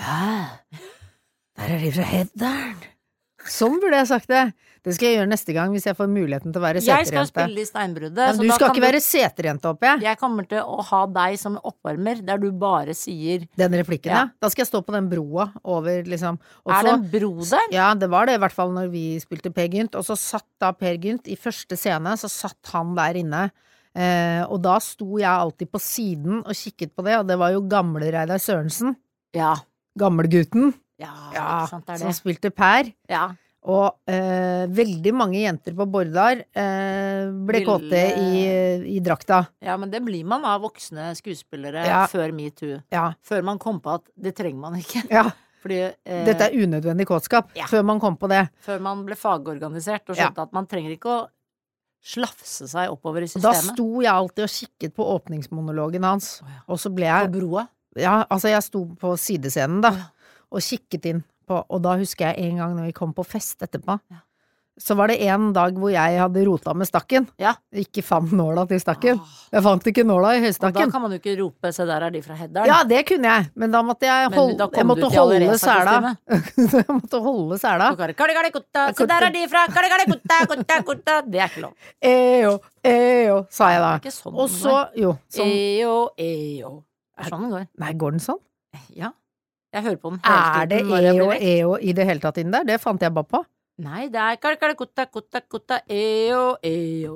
Der er de fra Heddalen. Sånn burde jeg sagt det. Det skal jeg gjøre neste gang hvis jeg får muligheten til å være seterjente. Jeg skal spille i Steinbruddet. Men du skal ikke være seterjente, håper jeg. Jeg kommer til å ha deg som oppvarmer, der du bare sier den replikken, ja. Da skal jeg stå på den broa over, liksom. Er det en bro der? Ja, det var det i hvert fall når vi spilte Per Gynt. Og så satt da Per Gynt i første scene, så satt han der inne. Og da sto jeg alltid på siden og kikket på det, og det var jo gamle Reidar Sørensen. Ja. Gammelgutten. Ja, sant er det. Som spilte Per. Ja. Og veldig mange jenter på Bordar ble kåte i drakta. Ja, men det blir man av voksne skuespillere før MeToo. Ja. Før man kom på at det trenger man ikke. Ja. Fordi, dette er unødvendig kåtskap. Før man kom på det. Før man ble fagorganisert og skjønte at man trenger ikke å slafse seg oppover i systemet. Da sto jeg alltid og kikket på åpningsmonologen hans. Og så ble jeg på broa? Ja, altså jeg sto på sidescenen da. Og kikket inn på, og da husker jeg en gang når vi kom på fest etterpå, så var det en dag hvor jeg hadde rota med stakken. Ikke fant nåla til stakken. Jeg fant ikke nåla i høystakken. Og da kan man jo ikke rope, se der er de fra Heddalen. Ja, det kunne jeg, men da måtte jeg holde sæla. Jeg måtte holde sæla. Se der er de fra kutta. Det er ikke lov. Eyo, sa jeg da. Det er ikke sånn og så, jo. Sånn. Eyo. Det er sånn den går. Nei, går den sånn? Ja. Jeg hører på den hele tiden. Er det eo i det hele tatt inn der? Det fant jeg bare på. Nei, det er kutta, eo.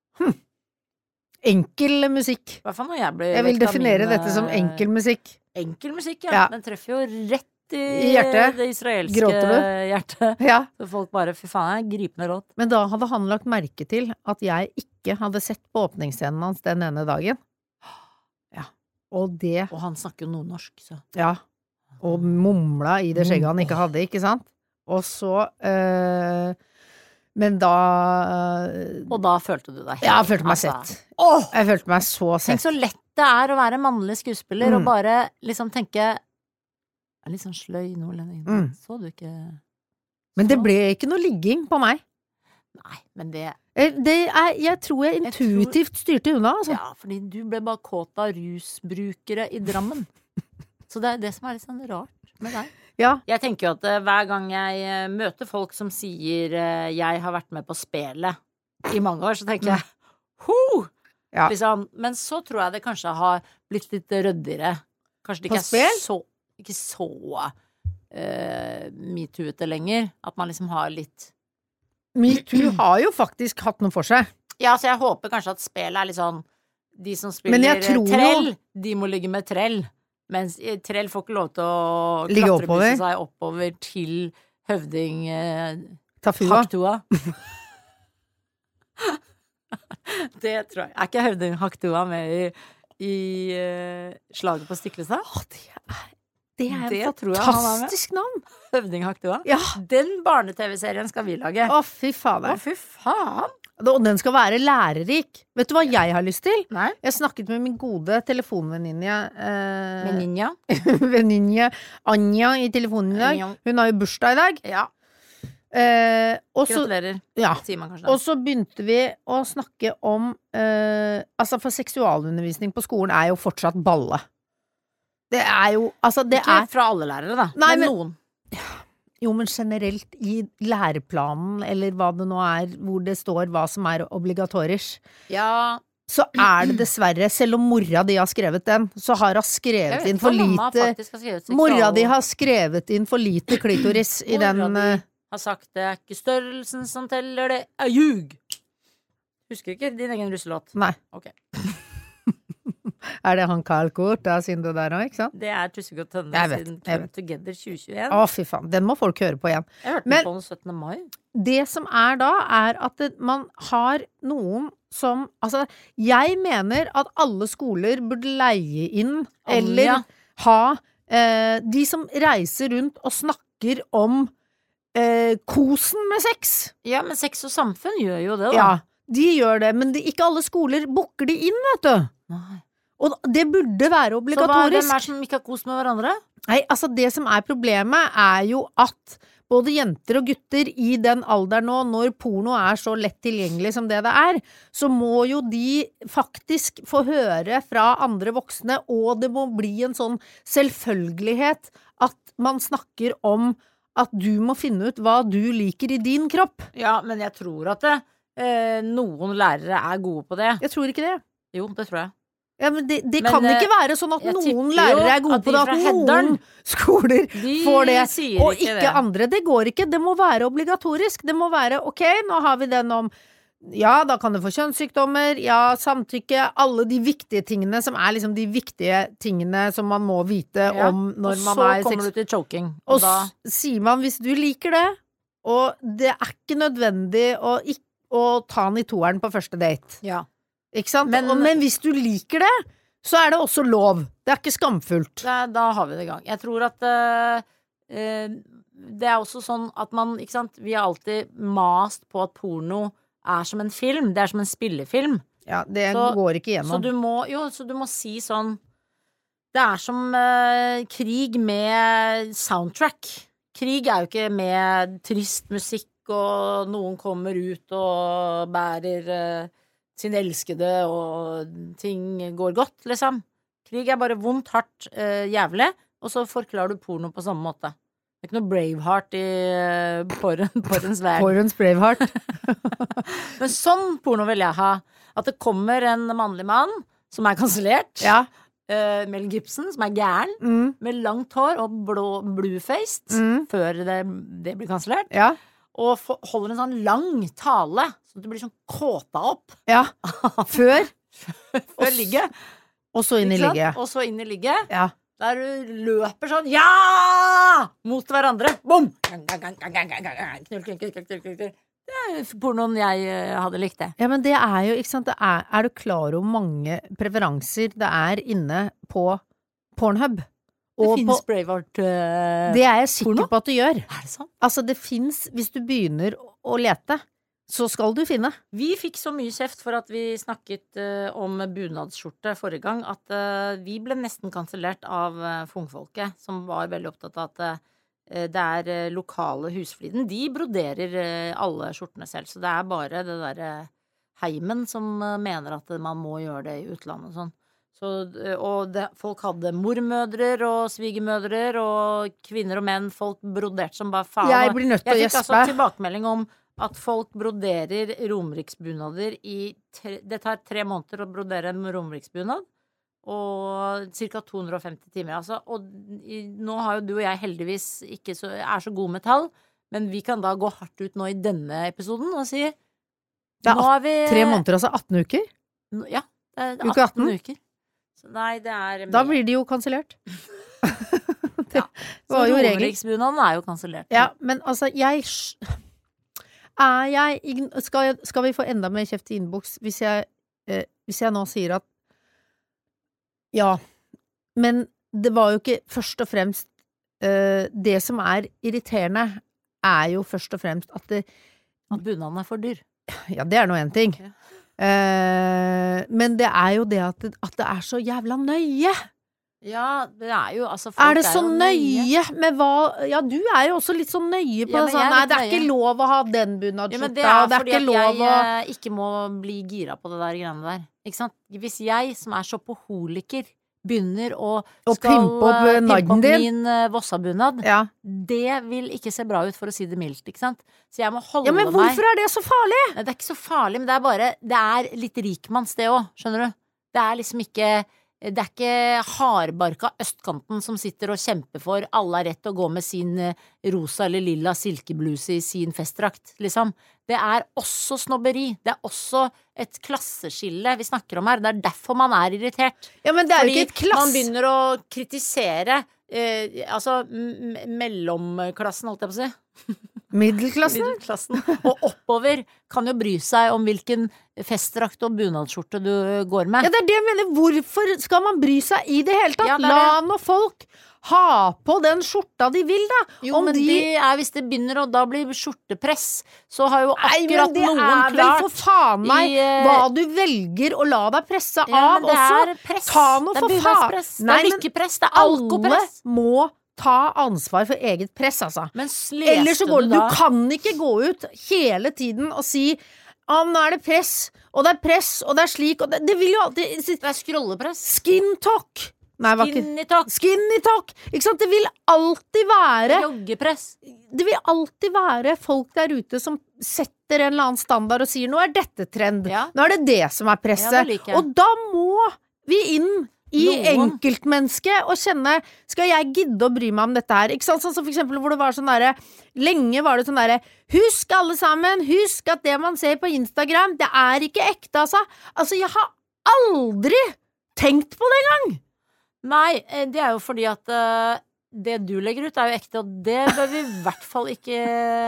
Enkel musikk. Hva faen når jeg ble Jeg vil definere dette som enkel musikk. Enkel musikk, ja. Den treffer jo rett i hjertet. Det israelske hjertet. Ja. Så folk bare, fy faen, gripende låt. Men da hadde han lagt merke til at jeg ikke hadde sett på åpningsscenen hans den ene dagen. Ja. Og han snakker jo nordnorsk, så. Ja. Og mumla i det skjegget han ikke hadde, ikke sant? Og så men da Og da følte du deg Ja, jeg følte meg sett. Jeg følte meg så sett. Tenk så lett det er å være mannlig skuespiller og bare liksom tenke jeg er litt sånn sløy nordlending. Så du ikke Men det ble ikke noe ligging på meg. Nei, men det Jeg tror jeg intuitivt styrte unna, altså. Ja, fordi du ble bare kåt av rusbrukere i Drammen. Så det det som litt sånn rart med deg. Ja. Jeg tenker jo at hver gang jeg møter folk som sier jeg har vært med på spelet i mange år, så tenker jeg Ja. liksom, men så tror jeg det kanskje har blitt litt røddigere. Kanskje det ikke så metoo-ete lenger. At man liksom har litt MeToo har jo faktisk hatt noe for seg. Ja, så jeg håper kanskje at spelet litt sånn de som Men jeg spiller tror trell, de må ligge med trell. Mens trell får ikke lov til å Ligge oppover. klatrebysse seg oppover til høvding Tafua. Haktua. Det tror jeg. Ikke høvding Haktua med i slaget på Stiklestad? Det er Det et tror jeg han er med. fantastisk navn. Høvding Haktua. Ja. Den barne-TV-serien skal vi lage. Å, fy fader. Å, fy faen! Og den skal være lærerik. Vet du hva jeg har lyst til? Nei. Jeg snakket med min gode telefonvenninne Venninja. venninne Anja i telefonen i dag. Anja. Hun har jo bursdag i dag. Ja. Og så, Gratulerer, ja. sier man kanskje da. Og så begynte vi å snakke om altså for seksualundervisning på skolen er jo fortsatt balle. Det er jo altså det Ikke er, fra alle lærere, da. Nei, men men- noen. Jo, men generelt i læreplanen, eller hva det nå er, hvor det står hva som er obligatorisk, Ja, så er det dessverre, selv om mora di har skrevet den, så har hun jeg skrevet vet inn ikke for om mamma lite faktisk har skrevet Mora di har skrevet inn for lite klitoris i den Mora di har sagt det er ikke størrelsen som teller, det er ljug. Husker ikke din egen russelåt? Nei. Ok. Er det han Carl Kort da, siden det der òg, ikke sant? Det er Tussig og Tønne Jeg vet, siden jeg Come Together 2021. Å, fy faen. Den må folk høre på igjen. Jeg hørte Men- den på den 17. mai. Det som er da, er at man har noen som Altså, jeg mener at alle skoler burde leie inn, eller Anja. ha de som reiser rundt og snakker om kosen med sex. Ja, men Sex og Samfunn gjør jo det, da. Ja, de gjør det, men ikke alle skoler booker de inn, vet du. Nei. Og det burde være Så hvem obligatorisk. er som ikke har kost med hverandre? Nei, altså det som er problemet er jo at både jenter og gutter i den alderen nå, når porno er så lett tilgjengelig som det er, så må jo de faktisk få høre fra andre voksne, og det må bli en sånn selvfølgelighet at man snakker om at du må finne ut hva du liker i din kropp. Ja, men jeg tror at noen lærere er gode på det. Jeg tror ikke det. Jo, det tror jeg. Ja, men det Men, kan ikke være sånn at jeg noen tipper jo lærere er gode at på de det, fra at Hedderen, noen skoler De får det, sier og ikke ikke det. andre. Det går ikke. Det må være obligatorisk. Det må være ok, nå har vi den om ja, da kan du få kjønnssykdommer, ja, samtykke, alle de viktige tingene som er liksom de viktige tingene som man må vite Ja, om når og man så er kommer du til choking. Og Og da sier man hvis du liker det, og det er ikke nødvendig å ta den i toeren på første date. Ja. Ikke sant? Men- Men hvis du liker det, så er det også lov. Det er ikke skamfullt. Da har vi det i gang. Jeg tror at det er også sånn at man, ikke sant, vi har alltid mast på at porno er som en film. Det er som en spillefilm. Ja, det Så- går ikke Så gjennom. du må si sånn Det er som krig med soundtrack. Krig er jo ikke med trist musikk, og noen kommer ut og bærer sin elskede, og ting går godt, liksom. Krig er bare vondt, hardt, jævlig, og så forklarer du porno på samme måte. Det er ikke noe Braveheart i porrens vei. Porrens Braveheart. Men sånn porno vil jeg ha. At det kommer en mannlig mann som er kansellert. Ja. Mel Gibson, som er gæren, med langt hår og bluefaced før det blir kansellert. Ja. Og holder en sånn lang tale, så at du blir sånn kåta opp Ja. Før, før ligget. og så inn i Ikke sant? ligget. Og så inn i ligget. Ja. Der du løper sånn ja! Mot hverandre. Bom! Knull, knull, knull, knull, knull, knull. Det er pornoen jeg hadde likt, det. Ja, men det er jo, ikke sant, er du klar over mange preferanser det er inne på Pornhub? Det Og finnes Braveheart det er jeg sikker porno? på at det gjør. Er det sant? Altså, det finnes, hvis du begynner å lete, så skal du finne. Vi fikk så mye kjeft for at vi snakket om bunadsskjorte forrige gang, at vi ble nesten kansellert av fungfolket, som var veldig opptatt av at det lokale Husfliden. De broderer alle skjortene selv, så det bare det der heimen som mener at man må gjøre det I utlandet og sånn. Så, folk hadde mormødrer og svigermødrer og kvinner og menn, folk broderte som bare faen. Jeg blir nødt til å Jeg gjespe. fikk altså tilbakemelding om at folk broderer romeriksbunader det tar 3 måneder å brodere en romeriksbunad. Og ca. 250 timer altså. Og nå har jo du og jeg heldigvis ikke så gode med tall, men vi kan da gå hardt ut nå I denne episoden og si Det nå vi 3 måneder, altså 18 uker? Ja, det Uke 18? uker. Så nei, det Da blir de jo kansellert. Ja. Så romeriksbunaden jo kansellert. Ja, men altså, skal vi få enda mer kjeft I innboks hvis jeg nå sier at ja, men det var jo ikke først og fremst det som irriterende jo først og fremst at At bunaden for dyr. Ja, det nå en ting. Ja. Men det jo det at det så jævla nøye. Ja, det jo altså det så nøye med hva Ja, du jo også litt så nøye på det sånn. Nei, det ikke lov å ha den bunadsskjorta, ja, det ikke lov å fordi jeg ikke må bli gira på det der greiene der. Ikke sant? Hvis jeg, som shopaholiker, begynner å pimpe opp min Vossa-bunad, ja. Det vil ikke se bra ut, for å si det mildt, ikke sant? Så jeg må holde meg. Ja, men hvorfor det så farlig? Nei, det ikke så farlig, men det bare, det litt rikmanns det også, skjønner du? Det liksom ikke, det ikke hardbarka østkanten som sitter og kjemper for alle rett å gå med sin rosa eller lilla silkebluse I sin festdrakt, liksom. Det også snobberi, det også et klasseskille vi snakker om her, det derfor man irritert. Ja, men det jo ikke et Fordi man begynner å kritisere, altså mellomklassen, holdt jeg på å si. Middelklassen? Og oppover kan jo bry seg om hvilken festdrakt og bunadsskjorte du går med. Ja, det det jeg mener. Hvorfor skal man bry seg I det hele tatt? Ja, La nå folk ha på den skjorta de vil, da. Jo, men det hvis det begynner å da bli skjortepress, så har jo akkurat noen klart vel for faen meg hva du velger å la deg presse av også. Press. Ta noe for faen. Det lykkepress, det alkopress. Alle må ta ansvar for eget press, altså. Men ellers så går det, du kan ikke gå ut hele tiden og si nå det press, og det press, og det slik, og det vil jo alltid Det scrollepress. Skin talk. Nei, Skinny talk. Skinny talk. Ikke sant? Det vil alltid være joggepress. Det vil alltid være folk der ute som setter en eller annen standard og sier nå dette trend. Ja. Nå det som presset. Ja, det liker jeg. Og da må vi inn I enkeltmennesket og kjenne skal jeg gidde å bry meg om dette her, ikke sant, sånn som for eksempel hvor det var sånn der lenge var det sånn der husk alle sammen, husk at det man ser på Instagram det ikke ekte altså jeg har aldri tenkt på det engang. Nei, det jo fordi at det du legger ut jo ekte, og det bør vi I hvert fall ikke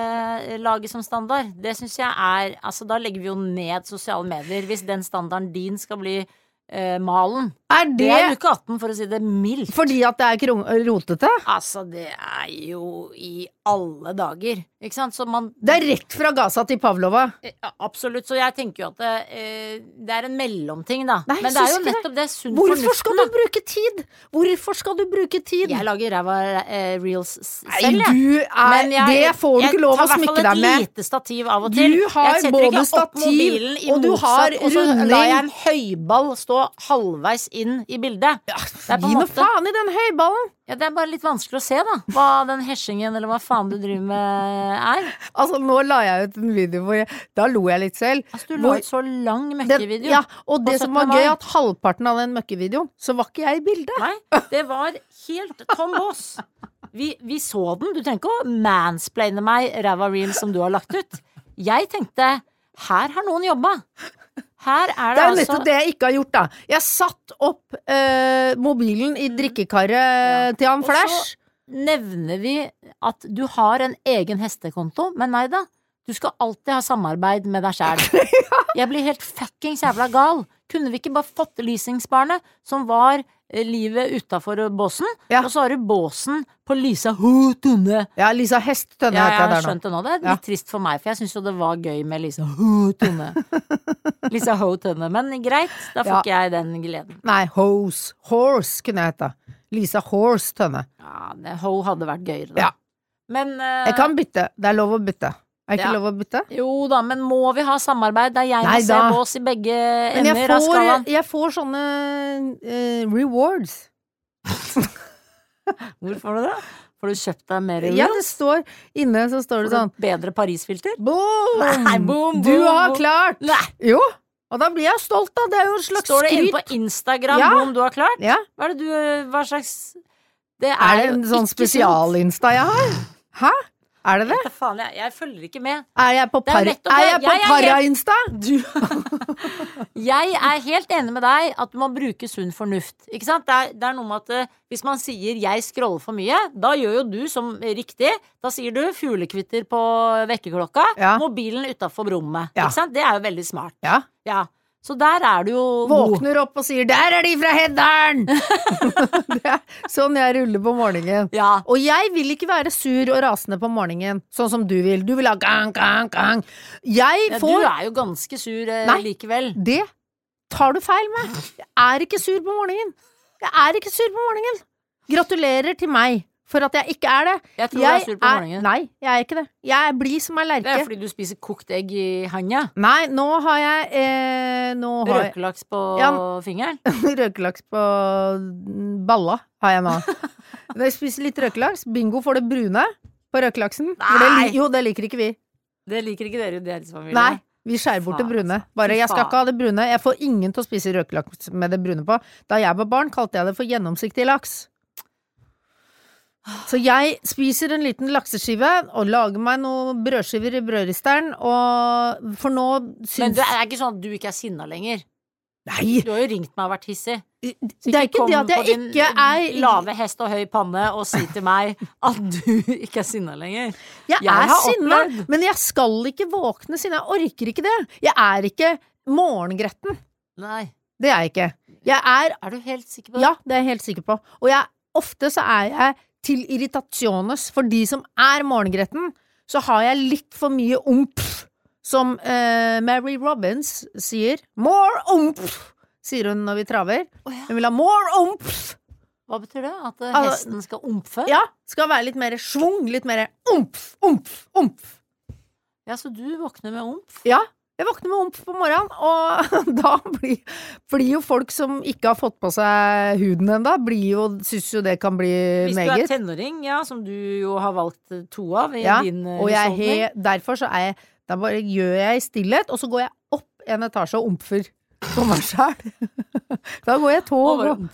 lage som standard. Det synes jeg altså da legger vi jo ned sosiale medier hvis den standarden din skal bli malen. Det uke 18 for å si det mildt. Fordi at det ikke rotete? Altså, det jo I alle dager, ikke sant? Så man det rett fra Gaza til Pavlova. Absolutt, så jeg tenker jo at det en mellomting da. Nei, men det jo nettopp det sunn fornuft. Hvorfor skal du bruke tid? Hvorfor skal du bruke tid? Jeg lager ræva reels selv, Nei, det får du ikke lov å smykke deg med. Jeg tar I hvert fall et lite stativ av og til. Du har både stativ, og du har og så runding. lar jeg en høyball stå halvveis inn I bildet. Gi noe faen I den høyballen. Ja, det bare litt vanskelig å se da, hva den heshingen eller hva faen du driver med Altså, nå la jeg ut en video hvor da lo jeg litt selv. Altså, du la ut så lang møkkevideo. Ja, og det som var gøy at halvparten av den møkkevideoen, så var ikke jeg I bildet. Nei, det var helt Tom Boss. Vi så den, du trenger ikke å mansplaine meg ræva reel som du har lagt ut. Jeg tenkte, her har noen jobbet. Her det jo nettopp det jeg ikke har gjort da. Jeg satt opp mobilen I drikkekarret til han Flash. Og så nevner vi at du har en egen hestekonto, men nei da. Du skal alltid ha samarbeid med deg selv. Jeg blir helt fuckings jævla gal. Kunne vi ikke bare fått leasingsbarnet som var livet utenfor båsen, og så har du båsen på Lisa Tønne. Ja, Lisa Hest-Tønne heter jeg der nå. Ja, jeg har skjønt det nå. Det litt trist for meg, for jeg synes jo det var gøy med Lisa Tønne. Lisa Tønne, men greit, da får ikke jeg den gleden. Nei, Horse kunne jeg hete. Lisa Horse Tønne. Ja, Ho hadde vært gøyere da. Ja. Men Jeg kan bytte, det lov å bytte. Ikke lov å bytte? Jo da, men må vi ha samarbeid der jeg må se bås i begge ender av skalaen? Jeg får sånne rewards. Hvor får du det? Får du kjøpt deg mer rewards? Ja, det står inne, så står det sånn bedre Paris-filter? Boom! Nei, boom, du har klart! Nei. Jo, og da blir jeg stolt da, det jo en slags skryt. Står det inne på Instagram, boom, du har klart? Ja. Hva slags det det en sånn spesial-insta jeg har? Hæ? Det det? Faen, jeg følger ikke med. Jeg på para-insta? Jeg helt enig med deg at du må bruke sunn fornuft. Ikke sant? Det noe med at hvis man sier 'jeg scroller for mye', da gjør jo du som riktig. Da sier du fuglekvitter på vekkerklokka, mobilen utenfor rommet. Ikke sant? Det jo veldig smart. Ja. Så der du jo våkner opp og sier 'der de fra Hedderen'! Det sånn jeg ruller på morgenen. Ja. Og jeg vil ikke være sur og rasende på morgenen, sånn som du vil. Du vil ha gang, gang, gang. Du jo ganske sur likevel. Det tar du feil med. Jeg ikke sur på morgenen. Jeg ikke sur på morgenen. Gratulerer til meg. For at jeg ikke det. Jeg tror du sur på morgenen. Nei, jeg ikke det. Jeg blir som en lerke. Det fordi du spiser kokt egg i handa? Nei, nå har jeg røkelaks på fingeren? Røkelaks på balla har jeg nå. Når jeg spiser litt røkelaks, bingo for det brune på røkelaksen. Jo, det liker ikke vi. Det liker ikke dere i deres familie? Nei. Vi skjærer bort det brune. Bare, jeg skal ikke ha det brune. Jeg får ingen til å spise røkelaks med det brune på. Da jeg var barn, kalte jeg det for gjennomsiktig laks. Så jeg spiser en liten lakseskive og lager meg noen brødskiver i brødristeren, og for nå syns Men det ikke sånn at du ikke sinna lenger? Nei! Du har jo ringt meg og vært hissig. Det ikke det at jeg ikke lave hest og høy panne og si til meg at du ikke sinna lenger. Jeg sinna, men jeg skal ikke våkne sinna. Jeg orker ikke det. Jeg ikke morgengretten. Nei. Det jeg ikke. Er du helt sikker på det? Ja, det jeg helt sikker på. Og ofte så jeg til irritasjones, for de som morgengretten, så har jeg litt for mye omf, som Mary Robbins sier. More omf, sier hun når vi traver. Hun vil ha more omf. Hva betyr det? At hesten skal omfe? Ja, skal være litt mer svung, litt mer omf, omf, omf. Ja, så du våkner med omf? Ja. Jeg våkner med omf på morgenen, og da blir jo folk som ikke har fått på seg huden enda, synes jo det kan bli Hvis meget. Hvis du tenåring, som du jo har valgt 2 av i din og derfor så da bare gjør jeg i stillhet, og så går jeg opp en etasje og omfer på meg selv. Da går jeg tog og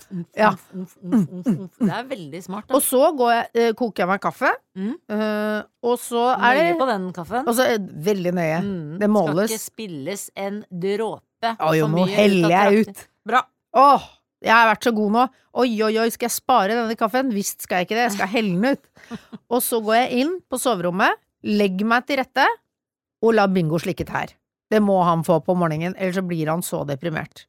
Det veldig smart da. Og så koker jeg meg kaffe, og så nøye på den kaffen. Og så veldig nøye. Det måles. Skal ikke spilles en dråpe. Nå heller jeg ut. Bra. Jeg har vært så god nå. Oi, skal jeg spare denne kaffen? Visst skal jeg ikke det, jeg skal helle den ut. Og så går jeg inn på soverommet, legger meg til rette, og lar Bingo slikket her. Det må han få på morgenen, ellers så blir han så deprimert.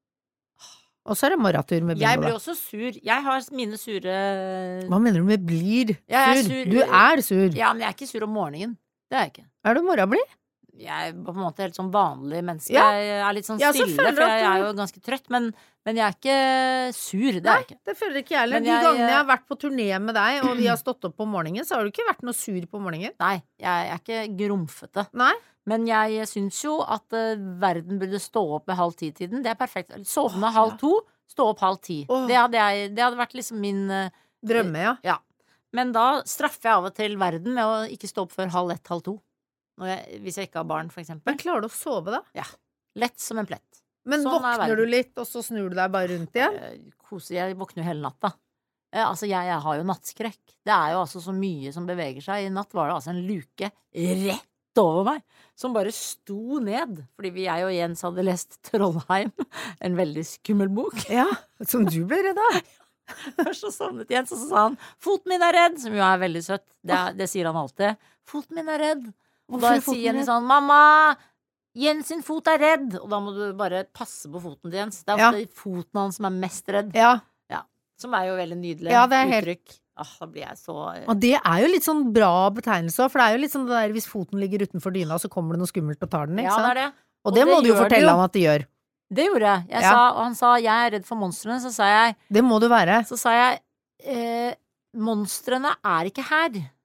Og så det morgentur med Bingo. Jeg blir også sur. Jeg har mine sure Hva mener du med blir? Sur. Du sur. Ja, men jeg ikke sur om morgenen. Det jeg ikke. Du morgenblid? Jeg på en måte helt sånn vanlig menneske. Jeg litt sånn stille, for jeg jo ganske trøtt, men jeg ikke sur. Det jeg ikke. Det føler ikke jeg heller. De gangene jeg har vært på turné med deg, og vi har stått opp på morgenen, så har du ikke vært noe sur på morgenen. Nei, jeg ikke grumfete. Nei. Men jeg syns jo at verden burde stå opp ved 9:30-tiden. Det perfekt. Sovne 9:30, stå opp 9:30. Det hadde vært liksom min drømme, ja. Men da straffer jeg av og til verden med å ikke stå opp før 1:30-2. Hvis jeg ikke har barn, for eksempel. Men klarer du å sove da? Ja. Lett som en plett. Men våkner du litt, og så snur du deg bare rundt igjen? Jeg våkner jo hele natta. Altså, jeg har jo nattskrekk. Det jo altså så mye som beveger seg. I natt var det altså en luke rett over meg, som bare sto ned, fordi jeg og Jens hadde lest Trollheim, en veldig skummel bok. Ja, som du ble redd av. Først så sovnet Jens, og så sa han 'foten min redd', som jo veldig søtt. Det sier han alltid. 'Foten min redd'. Og da sier Jenny sånn 'mamma, Jens sin fot redd', og da må du bare passe på foten til Jens. Det ofte foten hans som mest redd. Ja. Som jo veldig nydelig uttrykk. Da blir jeg så Og det jo litt sånn bra betegnelse, for det jo litt sånn det der hvis foten ligger utenfor dyna, så kommer det noe skummelt og tar den, ikke sant? Det. Og det må du jo fortelle han at det gjør. Det gjorde jeg. Og han sa 'jeg redd for monstrene', så sa jeg det må du være. Så sa jeg 'monstrene ikke her'.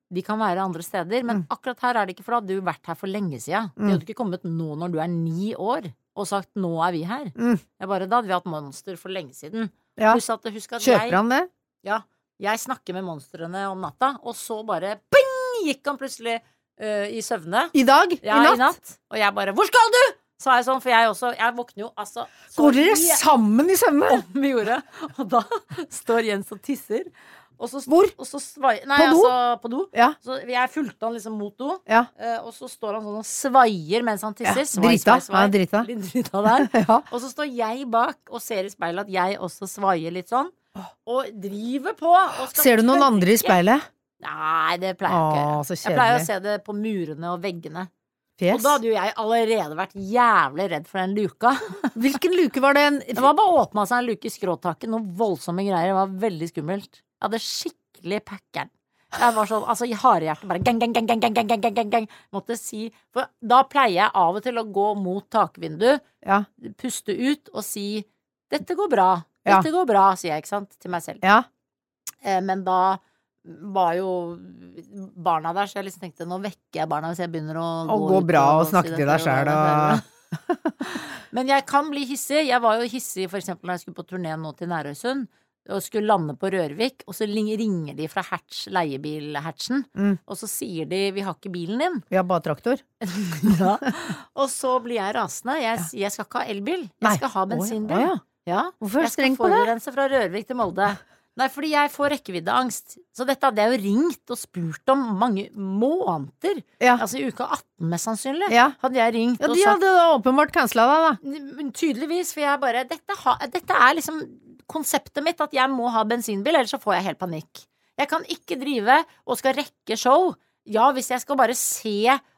de kan være andre steder, men akkurat her det ikke, for da hadde du vært her for lenge siden. De hadde ikke kommet nå når du 9 år, og sagt, nå vi her. Da hadde vi hatt monster for lenge siden. Ja. Husk at Kjøper han det? Ja, jeg snakker med monstrene om natta, og så bare, ping, gikk han plutselig i søvne. I dag? Ja, I natt? Og jeg bare, hvor skal du? Sa jeg sånn, for jeg våkner jo, altså. Går dere sammen i søvne? Om vi gjorde. Og da står Jens og tisser. Og så, hvor? Og så svaier, på do? Altså, på do. Ja. Så jeg fulgte han liksom mot do. Ja. Og så står han sånn og svaier mens han tisser. Ja, drita. Litt drita der. Ja. Og så står jeg bak og ser i speilet at jeg også svaier litt sånn. Og driver på. Og ser du noen andre i speilet? Nei, det pleier jeg ikke. Jeg pleier å se det på murene og veggene. Fjes. Og da hadde jo jeg allerede vært jævlig redd for den luka. Hvilken luke var det? Det var bare å åpne seg en luke i skråtaket. Noen voldsomme greier. Det var veldig skummelt. Jeg hadde skikkelig packeren. Jeg var sånn, altså i harehjertet bare gang. Måtte si, for da pleier jeg av og til å gå mot takvindu, puste ut og si, dette går bra, sier jeg, ikke sant, til meg selv. Ja. Men da var jo barna der, så jeg liksom tenkte, nå vekker jeg barna hvis jeg begynner å gå bra og snakke til deg selv Men jeg kan bli hissig. Jeg var jo hissig for eksempel når jeg skulle på turné nå til Nærøysund og skulle lande på Rørvik, og så ringer de fra leiebil-hatchen, og så sier de, vi har ikke bilen din. Vi har bare traktor. Ja. Og så blir jeg rasende. Jeg skal ikke ha elbil. Jeg skal ha bensinbil. Hvorfor jeg skal forurense fra Rørvik til Molde. Nei, fordi jeg får rekkeviddeangst. Så dette hadde jeg jo ringt og spurt om mange måneder. Altså i uka 18 mest sannsynlig. Hadde jeg ringt og sagt. De hadde åpenbart kanslet deg da. Tydeligvis, for jeg bare, dette liksom konseptet mitt, at jeg må ha bensinbil, ellers så får jeg helt panikk. Jeg kan ikke drive og skal rekke show. Ja, hvis jeg skal bare se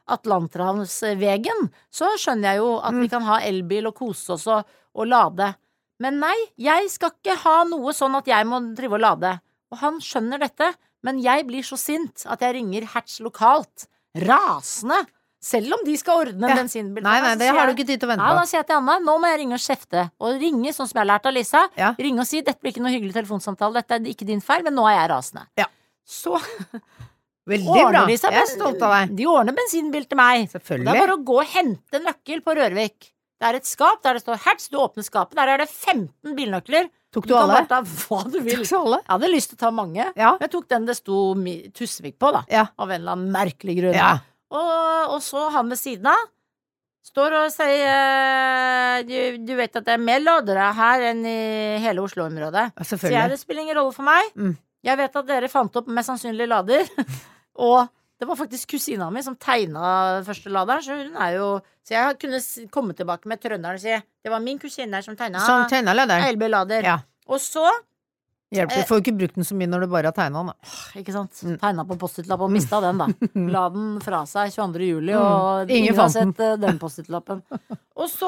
Atlanterhavsvegen, så skjønner jeg jo at vi kan ha elbil og kose oss og lade. Men nei, jeg skal ikke ha noe sånn at jeg må drive og lade. Og han skjønner dette, men jeg blir så sint at jeg ringer Hertz lokalt. Rasende! Selv om de skal ordne en bensinbil. Nei, det har du ikke tid til å vente på. Ja, da sier jeg til Anna, nå må jeg ringe og kjefte. Og ringe, sånn som jeg har lært av Lisa. Ringe og si, dette blir ikke noe hyggelig telefonsamtale, dette ikke din feil, men nå jeg rasende. Så veldig bra, jeg stolt av deg. De ordner bensinbil til meg. Selvfølgelig. Det bare å gå og hente nøkkel på Rørvik. Det et skap der det står Hertz, du åpner skapet, der det 15 bilnøkler. Tok du alle? Du kan bare ta hva du vil. Tok du alle? Jeg hadde lyst til å ta mange. Jeg tok den det sto Tusvik på da, av en eller annen merkelig grunn. Og så han ved siden av står og sier du vet at det mer ladere her enn i hele Oslo-området. Så det spiller ingen rolle for meg. Jeg vet at dere fant opp mest sannsynlig lader. Og det var faktisk kusina mi som tegnet første laderen, så hun jo så jeg kunne komme tilbake med trønderen og si det var min kusine som tegnet laderen. LB-lader. Og så hjelper, du får ikke brukt den så mye når du bare har tegnet den. Ikke sant? Tegnet på post-it-lapp og mistet den da. La den fra seg 22. juli, og ingen har sett den post-it-lappen. Og så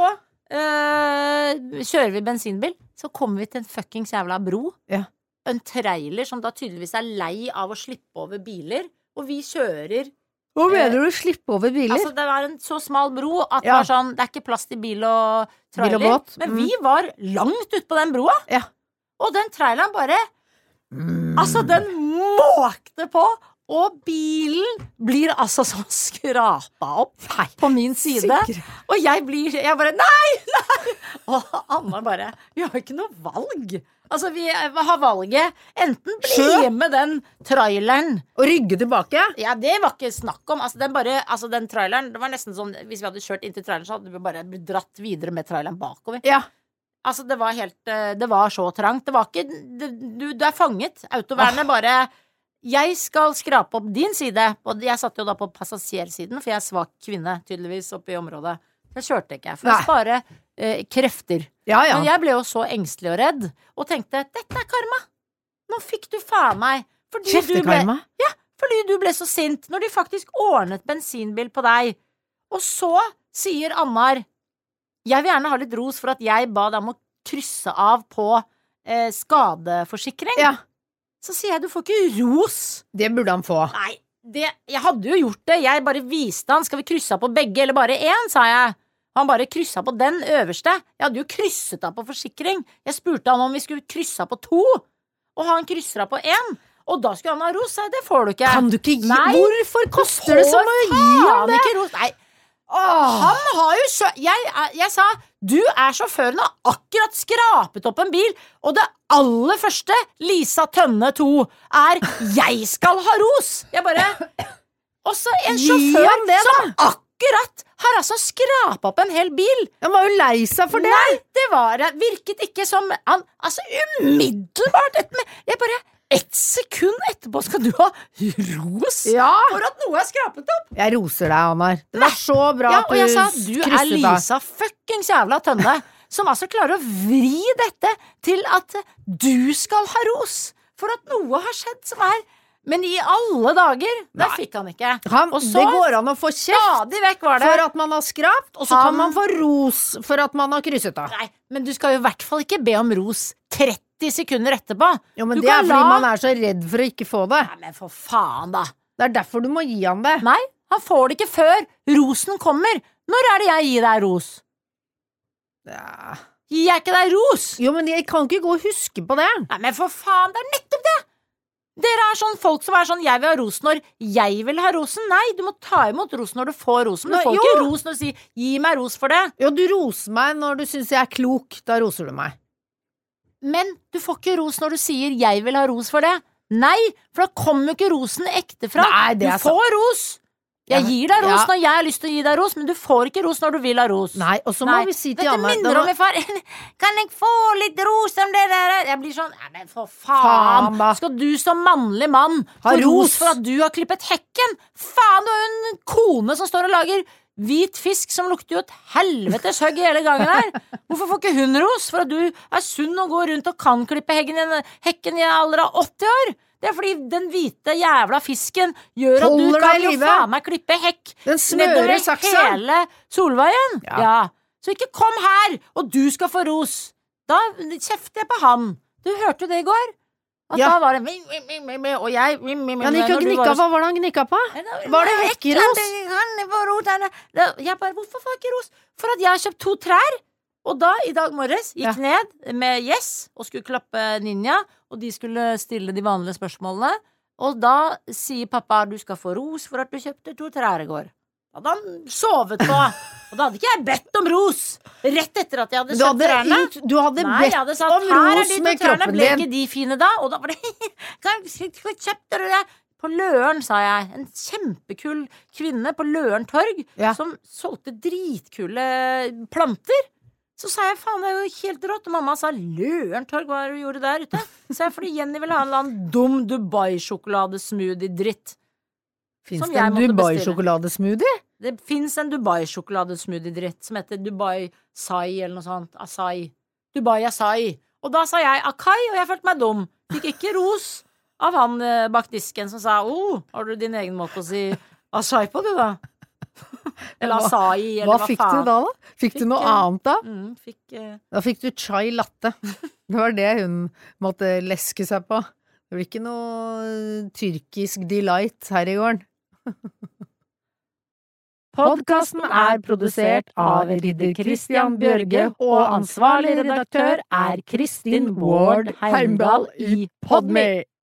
kjører vi bensinbil, så kommer vi til en fuckings jævla bro. En trailer som da tydeligvis lei av å slippe over biler, og vi kjører. Hva mener du, slippe over biler? Altså, det var en så smal bro at det var sånn, det ikke plass til bil og trailer. Bil og båt. Men vi var langt ut på den broa. Og den traileren bare altså, den måkte på. Og bilen blir altså sånn skrapa opp på min side. Og jeg bare, nei! Og Anna bare, vi har ikke noe valg. Altså, vi har valget. Enten bli med den traileren og rygge tilbake. Ja, det var ikke snakk om. Altså, den traileren, det var nesten sånn, hvis vi hadde kjørt inn til traileren, så hadde vi bare blitt dratt videre med traileren bakover. Altså, det var så trangt. Det var ikke, du fanget. Autovernet bare, jeg skal skrape opp din side. Og jeg satt jo da på passasjersiden, for jeg svak kvinne, tydeligvis, oppe i området. Jeg kjørte ikke, for å spare krefter. Men jeg ble jo så engstelig og redd, og tenkte, dette karma. Nå fikk du faen meg. Kjeftekarma? Ja, fordi du ble så sint, når de faktisk ordnet bensinbil på deg. Og så sier Annar, jeg vil gjerne ha litt ros for at jeg ba deg om å krysse av på skadeforsikring. Så sier jeg, du får ikke ros. Det burde han få. Nei, jeg hadde jo gjort det. Jeg bare viste han, skal vi krysse av på begge, eller bare én, sa jeg. Han bare kryssa på den øverste. Jeg hadde jo krysset av på forsikring. Jeg spurte han om vi skulle krysse av på 2, og han krysser av på 1. Og da skulle han ha ros, det får du ikke. Kan du ikke gi? Nei, Hvorfor koster det sånn å gi ham det? Ikke ros. Nei. Han har jo jeg sa, du sjåføren har akkurat skrapet opp en bil, og det aller første, Lisa Tønne 2, jeg skal ha ros. Jeg bare også en sjåfør det, som akkurat har altså skrapet opp en hel bil. Han var jo lei seg for det. Nei, det virket ikke som han, altså umiddelbart jeg bare, 1 sekund etterpå skal du ha ros for at noe skrapet opp. Jeg roser deg, Annar. Det var så bra at og jeg sa, du Lisa fuckings jævla Tønne, som altså klarer å vri dette til at du skal ha ros for at noe har skjedd som men i alle dager, det fikk han ikke. Det går an å få kjeft for at man har skrapt, og så kan man få ros for at man har krysset av. Nei, men du skal jo i hvert fall ikke be om ros 30 sekunder etterpå. Jo, men det fordi man så redd for å ikke få det. Nei, men for faen da. Det derfor du må gi han det. Nei, han får det ikke før rosen kommer. Når det jeg gir deg ros? Ja. Gir jeg ikke deg ros? Jo, men jeg kan ikke gå og huske på det. Nei, men for faen, det nettopp det! Dere sånn folk som sånn, jeg vil ha ros når jeg vil ha rosen. Nei, du må ta imot rosen når du får rosen. Du får ikke ros når du sier, gi meg ros for det. Jo, du roser meg når du synes jeg klok, da roser du meg. Men du får ikke ros når du sier, jeg vil ha ros for det. Nei, for da kommer jo ikke rosen ekte fra. Nei, du får ros. Jeg gir deg ros når jeg har lyst til å gi deg ros, men du får ikke ros når du vil ha ros. Nei, og så må vi si til Anna Dette minner om min far. Kan jeg få litt ros om det der? Jeg blir sånn, men for faen skal du som mannlig mann få ros for at du har klippet hekken? Faen, du har en kone som står og lager hvit fisk som lukter jo et helvetes høgg hele gangen her. Hvorfor får ikke hun ros for at du sunn og går rundt og kan klippe hekken i alder av 80 år? Det fordi den hvite jævla fisken gjør at du kan jo faen meg klippe hekk nedover hele Solveien. Ja. Så ikke kom her, og du skal få ros. Da kjefter jeg på han. Du hørte jo det i går. At da var det og jeg Han gikk og gnikka på. Hva var det han gnikka på? Var det hekkeros? Jeg bare, hvorfor får jeg ikke ros? For at jeg har kjøpt 2 trær. Og da, i dag morges, gikk ned med Yes og skulle klappe Ninja, og de skulle stille de vanlige spørsmålene. Og da sier pappa, du skal få ros for at du kjøpte 2 trær i går. Da hadde han sovet på, og da hadde ikke jeg bedt om ros. Rett etter at jeg hadde kjøpt trærne. Du hadde bedt om ros med kroppen din. Ble ikke de fine da? Og da var det, kjøpte du det? På Løren, sa jeg. En kjempekul kvinne på Løren torg, som solgte dritkule planter. Så sa jeg, faen, det jo helt rått. Og mamma sa, Løren torg, hva du gjorde der ute? Så jeg, fordi Jenny ville ha en eller annen dum Dubai-sjokolade-smoothie-dritt. Finns det en Dubai-sjokolade-smoothie? Det finnes en Dubai-sjokolade-smoothie-dritt som heter Dubai Sai eller noe sånt. Asai. Dubai Asai. Og da sa jeg Akai, og jeg følte meg dum. Fikk ikke ros av han bak disken som sa, har du din egen måte å si Asai på, du da? Eller Asai, eller hva faen. Hva fikk du da? Fikk du noe annet da? Da fikk du chai latte. Det var det hun måtte leske seg på. Det blir ikke noe tyrkisk delight her i gården. Podcasten produsert av Ridder Christian Bjørge, og ansvarlig redaktør Kristin Ward Heimdal i Podme.